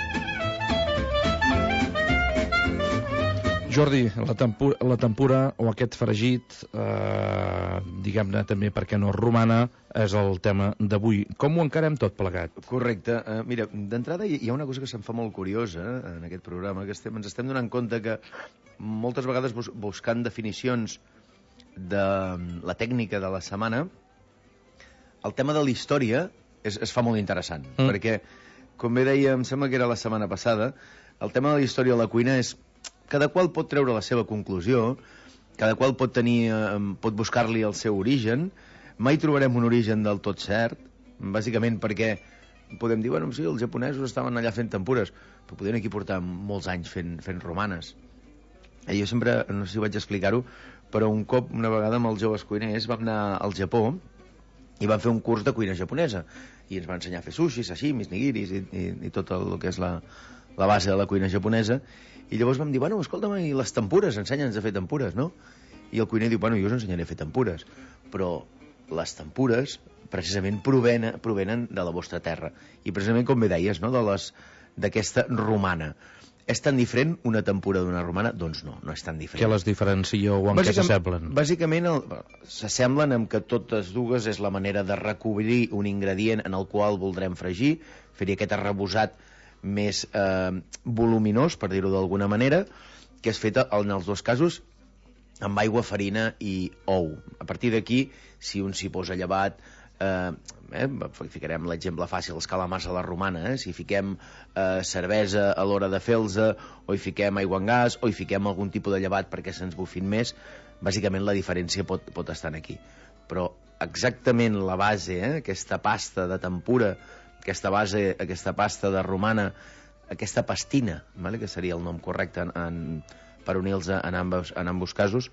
Jordi, la tempura, la tempura o aquest fregit, eh, diguem-ne també perquè no romana, és el tema d'avui. Com ho encarem tot plegat? Correcte. Uh, mira, d'entrada hi ha una cosa que se'm fa molt curiosa en aquest programa, que estem, ens estem donant compte que moltes vegades bus buscant definicions de la tècnica de la setmana, el tema de la història es, es fa molt interessant, mm. perquè, com bé deia, em sembla que era la setmana passada, el tema de la història de la cuina és cada qual pot treure la seva conclusió, cada qual pot tenir, eh, pot buscar-li el seu origen. Mai trobarem un origen del tot cert, bàsicament perquè podem dir, bueno, sí, els japonesos estaven allà fent tempures, però podien aquí portar molts anys fent, fent romanes. I jo sempre, no sé si vaig explicar-ho, però un cop, una vegada amb els joves cuiners, vam anar al Japó i vam fer un curs de cuina japonesa, i ens va ensenyar a fer sushi, sashimis, nigiris i, i, i tot el que és la, la base de la cuina japonesa. I llavors vam dir, bueno, escolta'm, i les tempures, ensenya'ns a fer tempures, no? I el cuiner diu, bueno, jo us ensenyaré a fer tempures, però les tempures precisament provenen, provenen de la vostra terra. I precisament, com bé deies, no?, de les d'aquesta romana. És tan diferent una tempura d'una romana? Doncs no, no és tan diferent. Què les diferencia o en què s'assemblen? Bàsicament s'assemblen en que totes dues és la manera de recobrir un ingredient en el qual voldrem fregir, fer-hi aquest arrebossat més eh, voluminós, per dir-ho d'alguna manera, que és feta en els dos casos amb aigua, farina i ou. A partir d'aquí, si un s'hi posa llevat, eh, eh, ficarem l'exemple fàcil, els calamars a la romana, eh? Si fiquem eh, cervesa a l'hora de fer-los, o hi fiquem aigua en gas, o hi fiquem algun tipus de llevat perquè se'ns bufin més, bàsicament la diferència pot, pot estar aquí. Però exactament la base, eh? Aquesta pasta de tempura, aquesta base, aquesta pasta de romana, aquesta pastina, vale? Que seria el nom correcte en, en, per unir-los en, ambos, en ambos casos,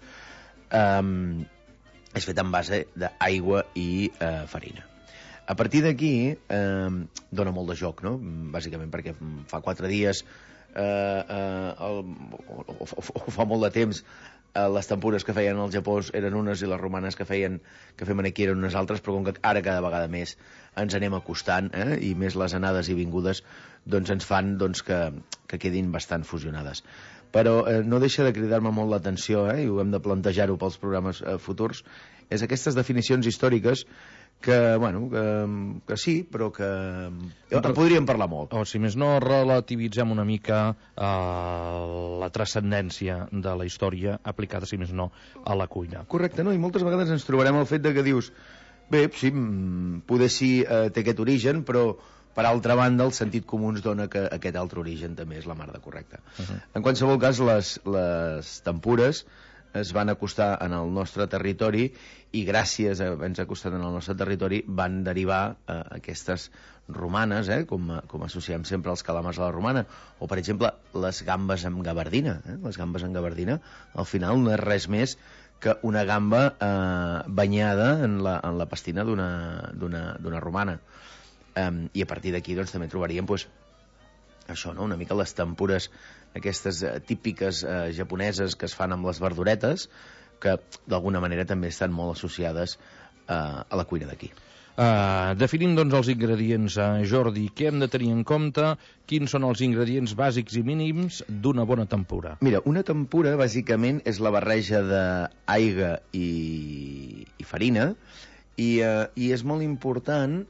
eh, és fet en base d'aigua i eh, farina. A partir d'aquí eh, dona molt de joc, no? Bàsicament perquè fa quatre dies eh, eh, el, o, o, o, o fa molt de temps eh, les tempures que feien al Japó eren unes i les romanes que feien que fem aquí eren unes altres, però com que ara cada vegada més ens anem acostant, eh, i més les anades i vingudes doncs ens fan doncs, que, que quedin bastant fusionades. Però eh, no deixa de cridar-me molt l'atenció, eh, i ho hem de plantejar-ho pels programes eh, futurs, és aquestes definicions històriques que, bueno, que, que sí, però que en podríem parlar molt. O, si més no, relativitzem una mica eh, la transcendència de la història aplicada, si més no, a la cuina. Correcte, no? I moltes vegades ens trobarem el fet de que dius, bé, sí, poder sí eh, té aquest origen, però per altra banda el sentit comú ens dona que aquest altre origen també és la mar de correcte. Uh-huh. En qualsevol cas, les, les tempures es van acostar en el nostre territori i gràcies a haver-nos acostat en el nostre territori van derivar eh, aquestes romanes, eh, com, com associem sempre als calamars a la romana, o per exemple les gambes amb gabardina. Eh? Les gambes amb gabardina al final no és res més que una gamba eh, banyada en la, en la pastina d'una romana. Um, I a partir d'aquí doncs, també trobaríem pues, això, no? Una mica les tempures aquestes uh, típiques uh, japoneses que es fan amb les verduretes, que d'alguna manera també estan molt associades uh, a la cuina d'aquí. Uh, definim doncs els ingredients, uh, Jordi. Què hem de tenir en compte? Quins són els ingredients bàsics i mínims d'una bona tempura? Mira, una tempura bàsicament és la barreja d'aigua i, i farina, i, uh, i és molt important.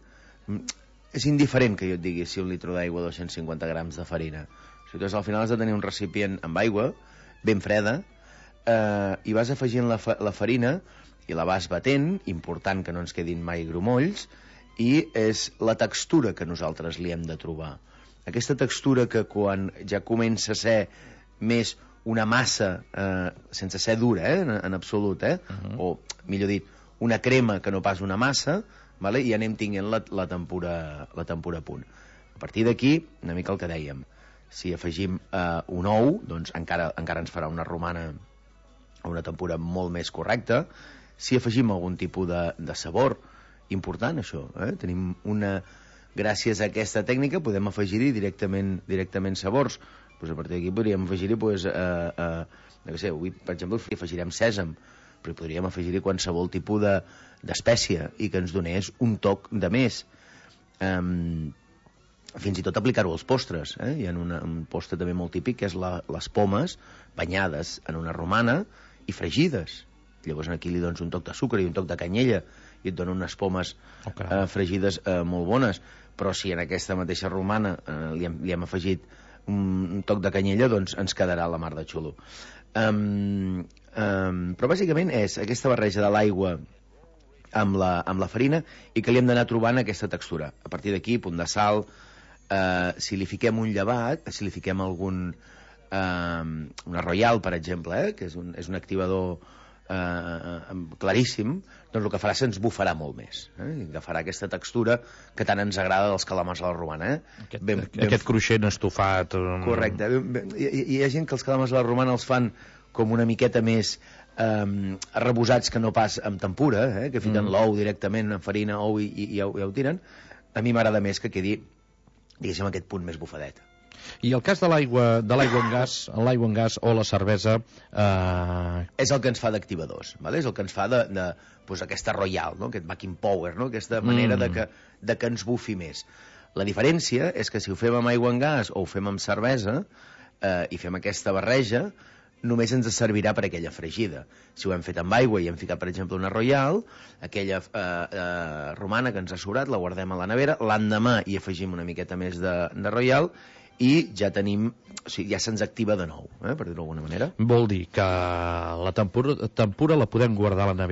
És indiferent que jo et digui si un litre d'aigua o dos-cents cinquanta grams de farina. O sigui, doncs, al final has de tenir un recipient amb aigua ben freda, eh, i vas afegint la, fa la farina i la vas batent, important que no ens quedin mai grumolls, i és la textura que nosaltres li hem de trobar. Aquesta textura que quan ja comença a ser més una massa, eh, sense ser dura, eh, en, en absolut, eh? Uh-huh. O, millor dit, una crema que no pas una massa, vale? I anem tinguent la, la, tempura, la tempura a punt. A partir d'aquí, una mica el que dèiem, si afegim eh, un ou, doncs encara, encara ens farà una romana o una tempura molt més correcta. Si afegim algun tipus de, de sabor, important això, eh? Tenim una... Gràcies a aquesta tècnica podem afegir-hi directament, directament sabors. Pues a partir d'aquí podríem afegir-hi, pues, eh, eh, no sé, avui, per exemple, afegirem sèsam, però podríem afegir-hi qualsevol tipus de d'espècie i que ens donés un toc de més. Um, fins i tot aplicar-ho als postres. Eh? Hi ha una, un postre també molt típic que és la, les pomes banyades en una romana i fregides. Llavors aquí li dones un toc de sucre i un toc de canyella i et dona unes pomes okay. eh, fregides eh, molt bones. Però si en aquesta mateixa romana eh, li, hem, li hem afegit un, un toc de canyella, doncs ens quedarà la mar de xulo. Um, um, però bàsicament és aquesta barreja de l'aigua amb la, amb la farina i que li hem d'anar trobant aquesta textura. A partir d'aquí, punt de sal, eh, si li fiquem un llevat, si li fiquem algun eh, una Royal, per exemple, eh, que és un, és un activador eh, claríssim, doncs el que farà se'ns bufarà molt més, eh, i agafarà aquesta textura que tant ens agrada dels calamars a la romana. Eh? Aquest, ben, ben... aquest cruixent estofat. Correcte. Hi, hi ha gent que els calamars a la romana els fan com una miqueta més Um, arrebosats que no pas amb tempura, eh, que fiquen mm. l'ou directament en farina, ou i, i, i, ja, ja ho tiren. A mi m'agrada més que quedi, diguéssim, aquest punt més bufadet. I el cas de l'aigua de l'aigua en gas, l'aigua en gas o la cervesa... Eh... És el que ens fa d'activadors, ¿vale? És el que ens fa de, de pues, aquesta Royal, no? Aquest backing power, no? Aquesta manera mm. de, que, de que ens bufi més. La diferència és que si ho fem amb aigua en gas o ho fem amb cervesa eh, i fem aquesta barreja, només ens servirà per aquella fregida. Si ho hem fet amb aigua i hem ficat, per exemple, una Royal, aquella eh, eh, romana que ens ha sobrat, la guardem a la nevera, l'endemà hi afegim una miqueta més de, de Royal i ja tenim, o sigui, ja se'ns activa de nou, eh, per dir-ho d'alguna manera. Vol dir que la tempura, tempura la podem guardar a la nevera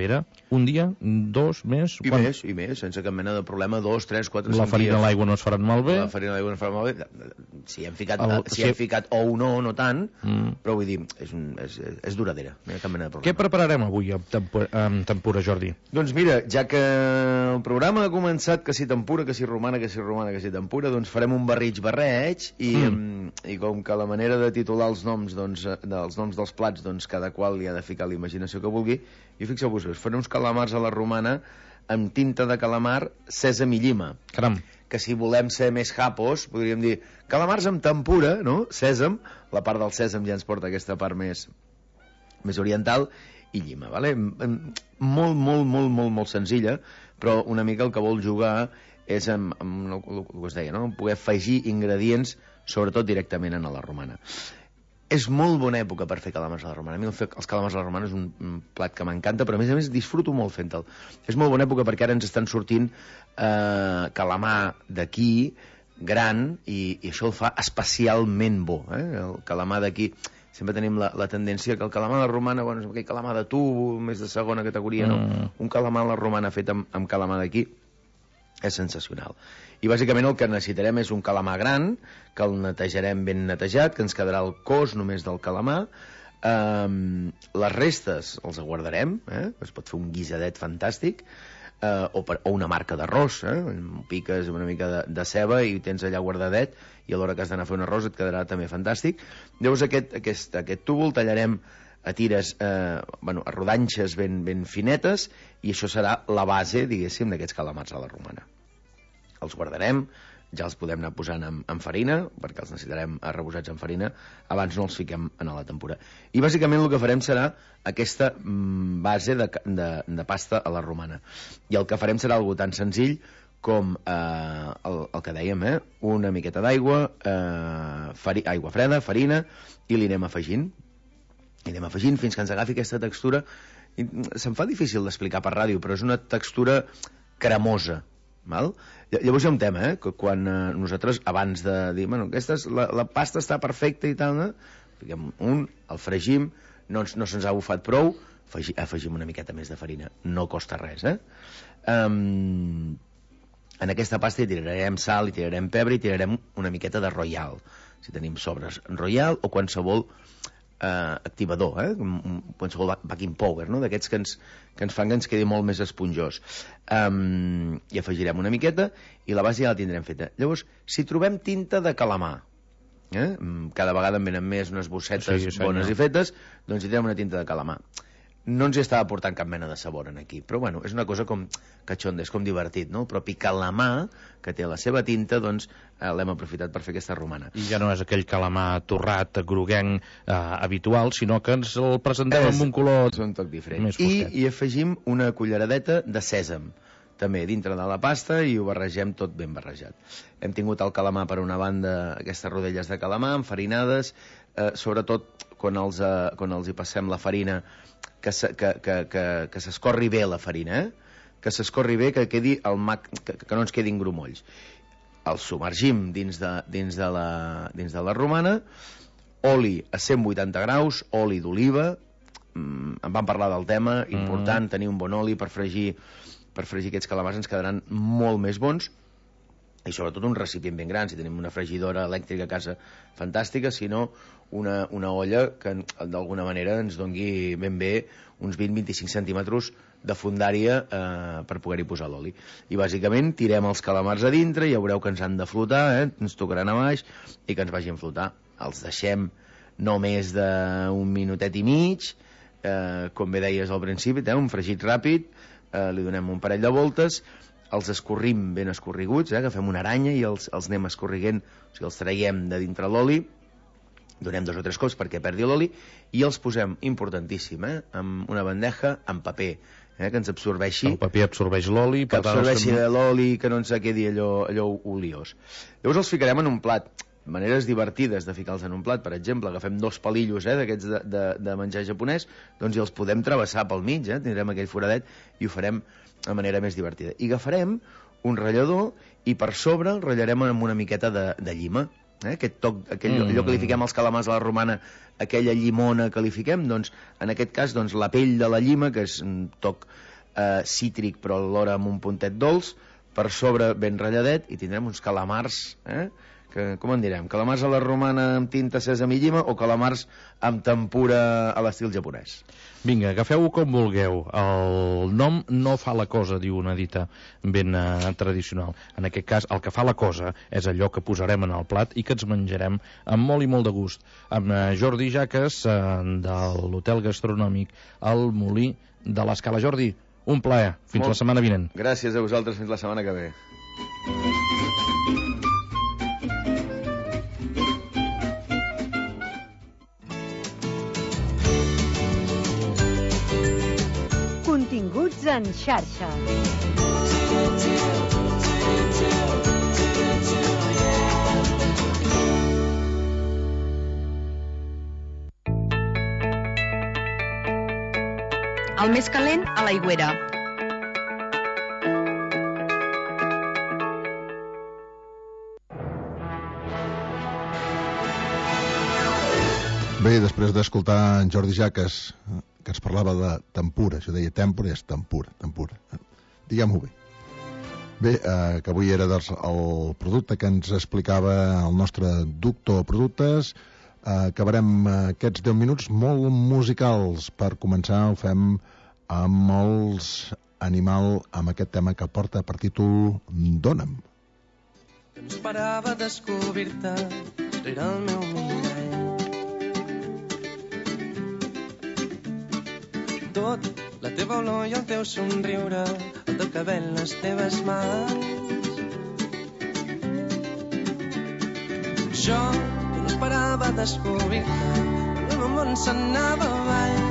un dia, dos, més... I quan... més, i més, sense cap mena de problema, dos, tres, quatre, la cinc dies. La farina i l'aigua no es faran malbé. La farina i l'aigua no es faran malbé. Si hem ficat, el, si hem ficat ou no, no tant, mm. però vull dir, és, un, és, és duradera, no hi ha cap mena de problema. Què prepararem avui amb tempura, amb tempura, Jordi? Doncs mira, ja que el programa ha començat que si tempura, que si romana, que si romana, que si tempura, doncs farem un barrig barreig i, mm. i com que la manera de titular els noms, doncs, dels noms dels plats, doncs cada qual li ha de ficar la imaginació que vulgui, i fixeu-vos, faré uns calamars a la romana amb tinta de calamar, sèsam i llima. Caram. Que si volem ser més japos, podríem dir calamars amb tempura, no? Sèsam, la part del sèsam ja ens porta aquesta part més, més oriental, i llima, vale? Molt, molt, molt, molt, molt senzilla, però una mica el que vol jugar és amb, amb el que us deia, no? Poder afegir ingredients, sobretot directament en la romana. És molt bona època per fer calamars a la romana. A mi el fer els calamars a la romana és un, un plat que m'encanta, però a més a més disfruto molt fent-te'l. És molt bona època perquè ara ens estan sortint eh, calamar d'aquí, gran, i, i això el fa especialment bo. Eh? El calamar d'aquí, sempre tenim la, la tendència que el calamar a la romana, bueno, és aquell calamar de tubo, més de segona categoria, mm. no? Un calamar a la romana fet amb, amb calamar d'aquí és sensacional. I bàsicament el que necessitarem és un calamar gran, que el netejarem ben netejat, que ens quedarà el cos només del calamar. Um, les restes els guardarem, eh? Es pot fer un guisadet fantàstic, uh, o, per, o una marca d'arròs, eh? Piques una mica de, de ceba i tens allà guardadet, i a l'hora que has d'anar a fer un arròs et quedarà també fantàstic. Llavors aquest, aquest, aquest túbol tallarem a tires, eh, bueno, a rodanxes ben, ben finetes, i això serà la base, diguéssim, d'aquests calamars a la romana. Els guardarem, ja els podem anar posant amb, amb farina, perquè els necessitarem arrebossats amb farina, abans no els fiquem en la tempura. I bàsicament el que farem serà aquesta mm, base de, de, de pasta a la romana. I el que farem serà algo tan senzill com eh, el, el que dèiem, eh? Una miqueta d'aigua, eh, aigua freda, farina, i li anem afegint. I anem afegint fins que ens agafi aquesta textura. I se'm fa difícil d'explicar per ràdio, però és una textura cremosa. Val? Llavors hi ha un tema, eh? Que quan eh, nosaltres, abans de dir, bueno, aquesta és, la, la pasta està perfecta i tal, eh? Fiquem un, el fregim, no, no se'ns ha bufat prou, afegi, afegim una miqueta més de farina. No costa res, eh? Um, en aquesta pasta hi tirarem sal, hi tirarem pebre, i tirarem una miqueta de Royal. Si tenim sobres Royal o qualsevol Uh, activador, eh? Qualsevol baking powder, no? D'aquests que ens, que ens fan que ens quedi molt més esponjós. Um, i afegirem una miqueta i la base ja la tindrem feta. Llavors, si trobem tinta de calamar, eh? Cada vegada en venen més unes bossetes sí, bones senyor. I fetes, doncs hi tindrem una tinta de calamar. No ens hi estava portant cap mena de sabor en aquí, però bueno, és una cosa com catxonda, és com divertit, no? El propi calamar, que té la seva tinta, doncs eh, l'hem aprofitat per fer aquesta romana. I ja no és aquell calamar torrat, groguenc, eh, habitual, sinó que ens el presentem és, amb un color un toc diferent. I, I afegim una culleradeta de sèsam, també dintre de la pasta, i ho barregem tot ben barrejat. Hem tingut el calamar per una banda, aquestes rodelles de calamar, enfarinades, eh, sobretot quan els, eh, quan els hi passem la farina, que, se, que, que, que, que s'escorri bé la farina, eh? Que s'escorri bé, que, quedi el mac, que, que no ens quedin grumolls. Els submergim dins de, dins, de la, dins de la romana, oli a cent vuitanta graus, oli d'oliva, mm, en vam parlar del tema, important, mm. tenir un bon oli per fregir, per fregir aquests calamars, ens quedaran molt més bons, i sobretot un recipient ben gran, si tenim una fregidora elèctrica a casa fantàstica, si no una, una olla que d'alguna manera ens dongui ben bé uns vint a vint-i-cinc centímetres de fondària eh, per poder-hi posar l'oli. I bàsicament tirem els calamars a dintre, i ja veureu que ens han de flotar, eh? Ens tocaran a baix i que ens vagin flotar. Els deixem no més d'un minutet i mig, eh, com bé deies al principi, eh? Un fregit ràpid, eh, li donem un parell de voltes, els escorrim ben escorriguts, eh? Agafem una aranya i els, els anem escorriguent, o sigui, els traiem de dintre l'oli, donem dos o tres cops perquè perdi l'oli, i els posem, importantíssim, eh? En una bandeja amb paper, eh? Que ens absorbeixi... El paper absorbeix l'oli... Que absorbeixi que... l'oli, que no ens quedi allò, allò oliós. Llavors els ficarem en un plat. Maneres divertides de ficar-los en un plat, per exemple, agafem dos palillos, eh, d'aquests de, de, de menjar japonès, doncs i els podem travessar pel mig, eh? Tindrem aquell foradet i ho farem de manera més divertida. I agafarem un ratllador i per sobre el ratllarem amb una miqueta de, de llima, eh? Aquest toc, aquell, mm. allò que li fiquem als calamars a la romana, aquella llimona que li fiquem, doncs en aquest cas doncs, la pell de la llima, que és un toc eh, cítric però alhora amb un puntet dolç, per sobre ben ratlladet, i tindrem uns calamars, eh? que, com en direm, calamars a la romana amb tinta sèsam i llima o calamars amb tempura a l'estil japonès. Vinga, agafeu-ho com vulgueu. El nom no fa la cosa, diu una dita ben eh, tradicional. En aquest cas, el que fa la cosa és allò que posarem en el plat i que ens menjarem amb molt i molt de gust. Amb eh, Jordi Jaques, eh, de l'Hotel Gastronòmic El Molí de l'Escala. Jordi, un plaer. Fins molt... la setmana vinent. Gràcies a vosaltres. Fins la setmana que ve. Continguts en xarxa. El més calent a l'aigüera. Bé, després d'escoltar en Jordi Jaques, que ens parlava de tempura, això deia tempura i és tempura, tempura. Diguem-ho bé. Bé, eh, que avui era dels, el producte que ens explicava el nostre doctor Productes. Eh, acabarem aquests deu minuts molt musicals. Per començar ho fem amb els Animal, amb aquest tema que porta per títol Dóna'm. Que no esperava descobrir-te rere el meu mirall. Tot, la teva olor i el teu somriure, el teu cabell, les teves mans. Jo, que no esperava descobrir-te, el meu món s'anava avall.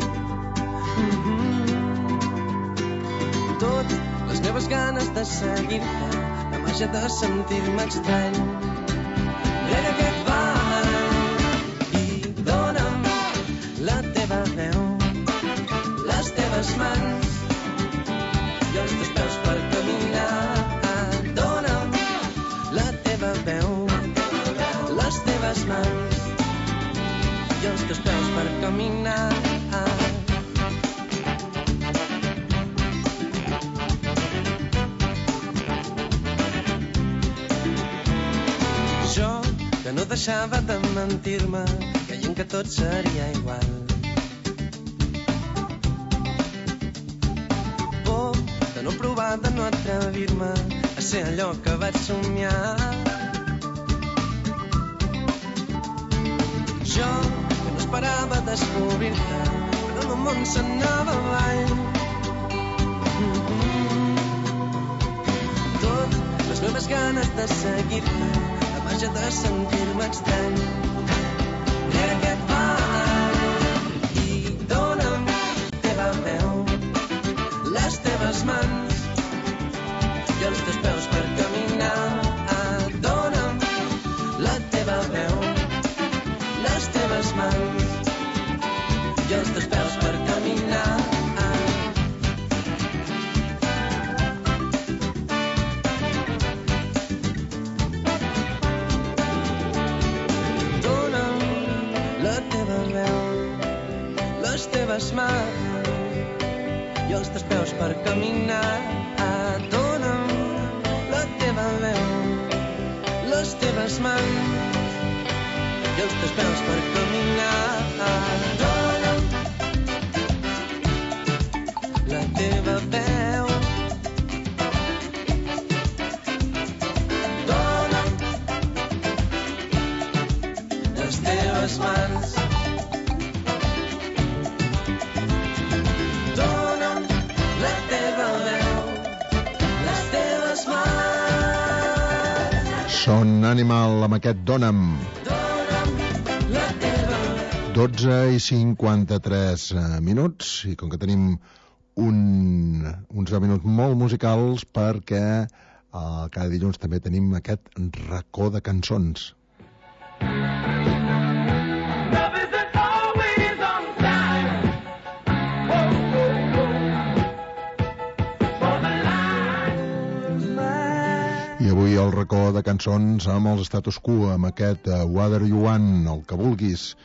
Mm-hmm. Tot, les meves ganes de seguir-te, la màgia de sentir-me estrany. Rere aquest ball i dóna'm la teva veu, les teves mans i els teus peus per caminar. Dóna'm la teva veu, les teves mans i els teus peus per caminar. Jo, que no deixava de mentir-me, creient que tot seria igual. No provar de no atrevir-me a ser allò que vaig somiar. Jo, que no esperava descobrir-te, però el meu món s'anava avall. Mm-hmm. Tot, les meves ganes de seguir-te, la màgia de sentir-me estrany. Rere aquest ball i dóna'm la teva veu, les teves mans i els teus peus per caminar. Dóna'm la teva veu, les teves mans i els teus peus per caminar. Dóna'm la teva veu, les teves mans i els teus peus per caminar. Dóna'm la teva veu, les teves mans i els teus peus per caminar. Dóna'm la teva veu, dóna'm les teves mans. Són Animal amb aquest Dóna'm. dotze i cinquanta-tres minuts, i com que tenim un, uns deu minuts molt musicals, perquè eh, cada dilluns també tenim aquest racó de cançons. I avui el racó de cançons amb els Status Quo, amb aquest uh, Whatever You Want, el que vulguis.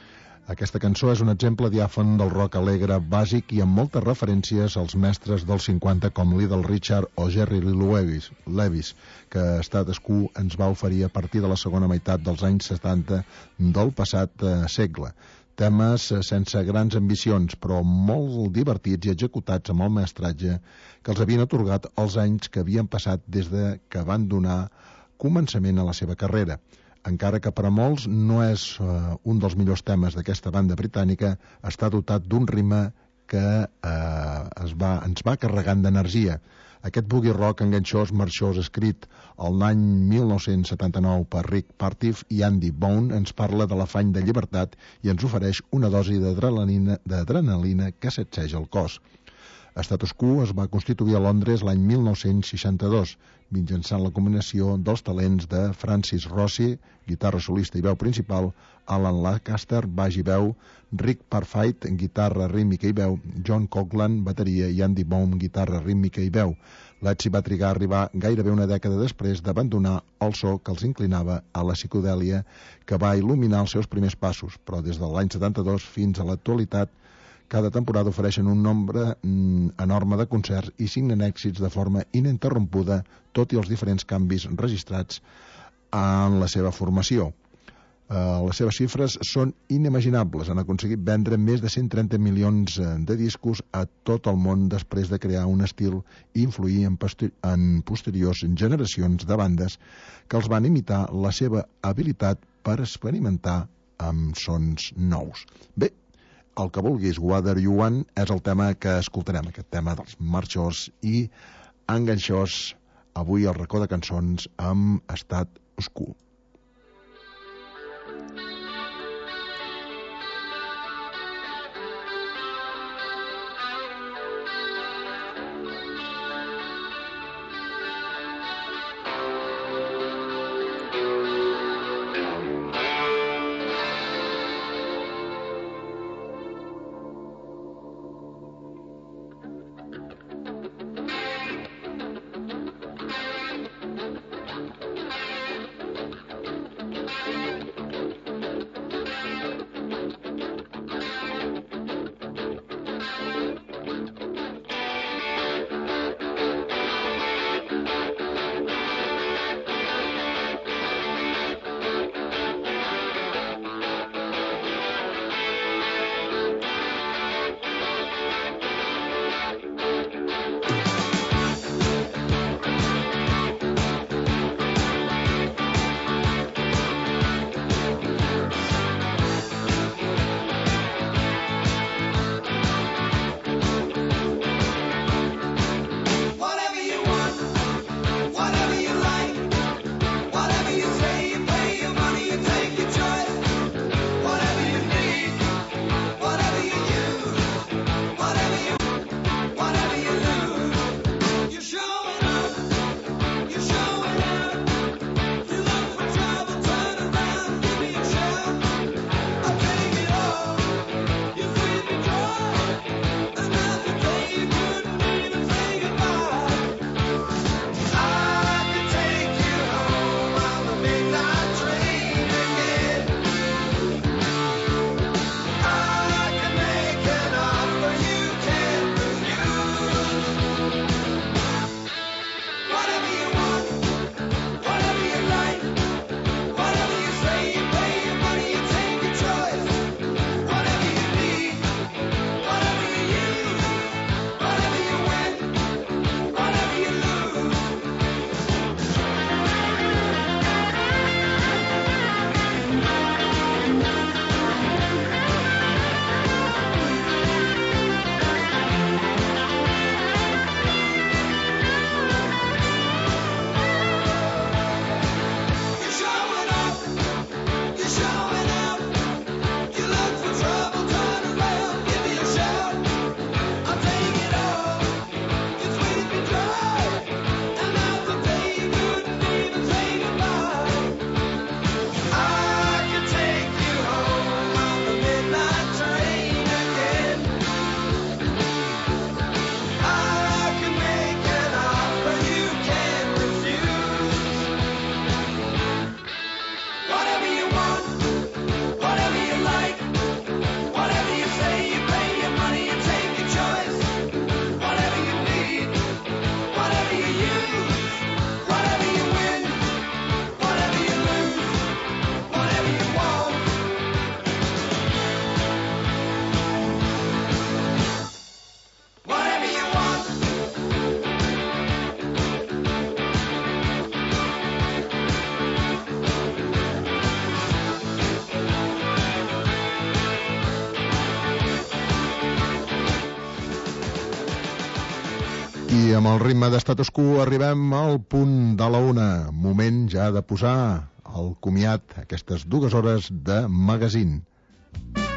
Aquesta cançó és un exemple diàfan del rock alegre bàsic i amb moltes referències als mestres dels cinquanta com Little Richard o Jerry Lee Lewis, Lewis, que Status Quo ens va oferir a partir de la segona meitat dels anys setanta del passat eh, segle. Temes sense grans ambicions, però molt divertits i executats amb el mestratge que els havien atorgat els anys que havien passat des de que van donar començament a la seva carrera. Encara que per a molts no és uh, un dels millors temes d'aquesta banda britànica, està dotat d'un ritme que uh, es va, ens va carregant d'energia. Aquest boogie rock enganxós, marxós, escrit l'any mil nou-cents setanta-nou per Rick Parfitt i Andy Bone, ens parla de l'afany de llibertat i ens ofereix una dosi d'adrenalina d'adrenalina que sacseja el cos. Status Quo es va constituir a Londres l'any mil nou-cents seixanta-dos, mitjançant la combinació dels talents de Francis Rossi, guitarra solista i veu principal, Alan Lancaster, baix i veu, Rick Parfitt, guitarra rítmica i veu, John Coughlan, bateria, i Andy Bone, guitarra rítmica i veu. L'èxit va trigar a arribar gairebé una dècada després d'abandonar el so que els inclinava a la psicodèlia que va il·luminar els seus primers passos, però des de l'any setanta-dos fins a l'actualitat cada temporada ofereixen un nombre mm, enorme de concerts i signen èxits de forma ininterrompuda, tot i els diferents canvis registrats en la seva formació. Uh, les seves xifres són inimaginables. Han aconseguit vendre més de cent trenta milions de discos a tot el món després de crear un estil i influir en, en posteriors generacions de bandes que els van imitar la seva habilitat per experimentar amb sons nous. Bé, el que vulguis, Whether You Want, és el tema que escoltarem, aquest tema dels marxós i enganxós, avui al racó de cançons amb Status Quo. I amb el ritme de Status Quo arribem al punt de la una. Moment ja de posar el comiat, aquestes dues hores de magazine.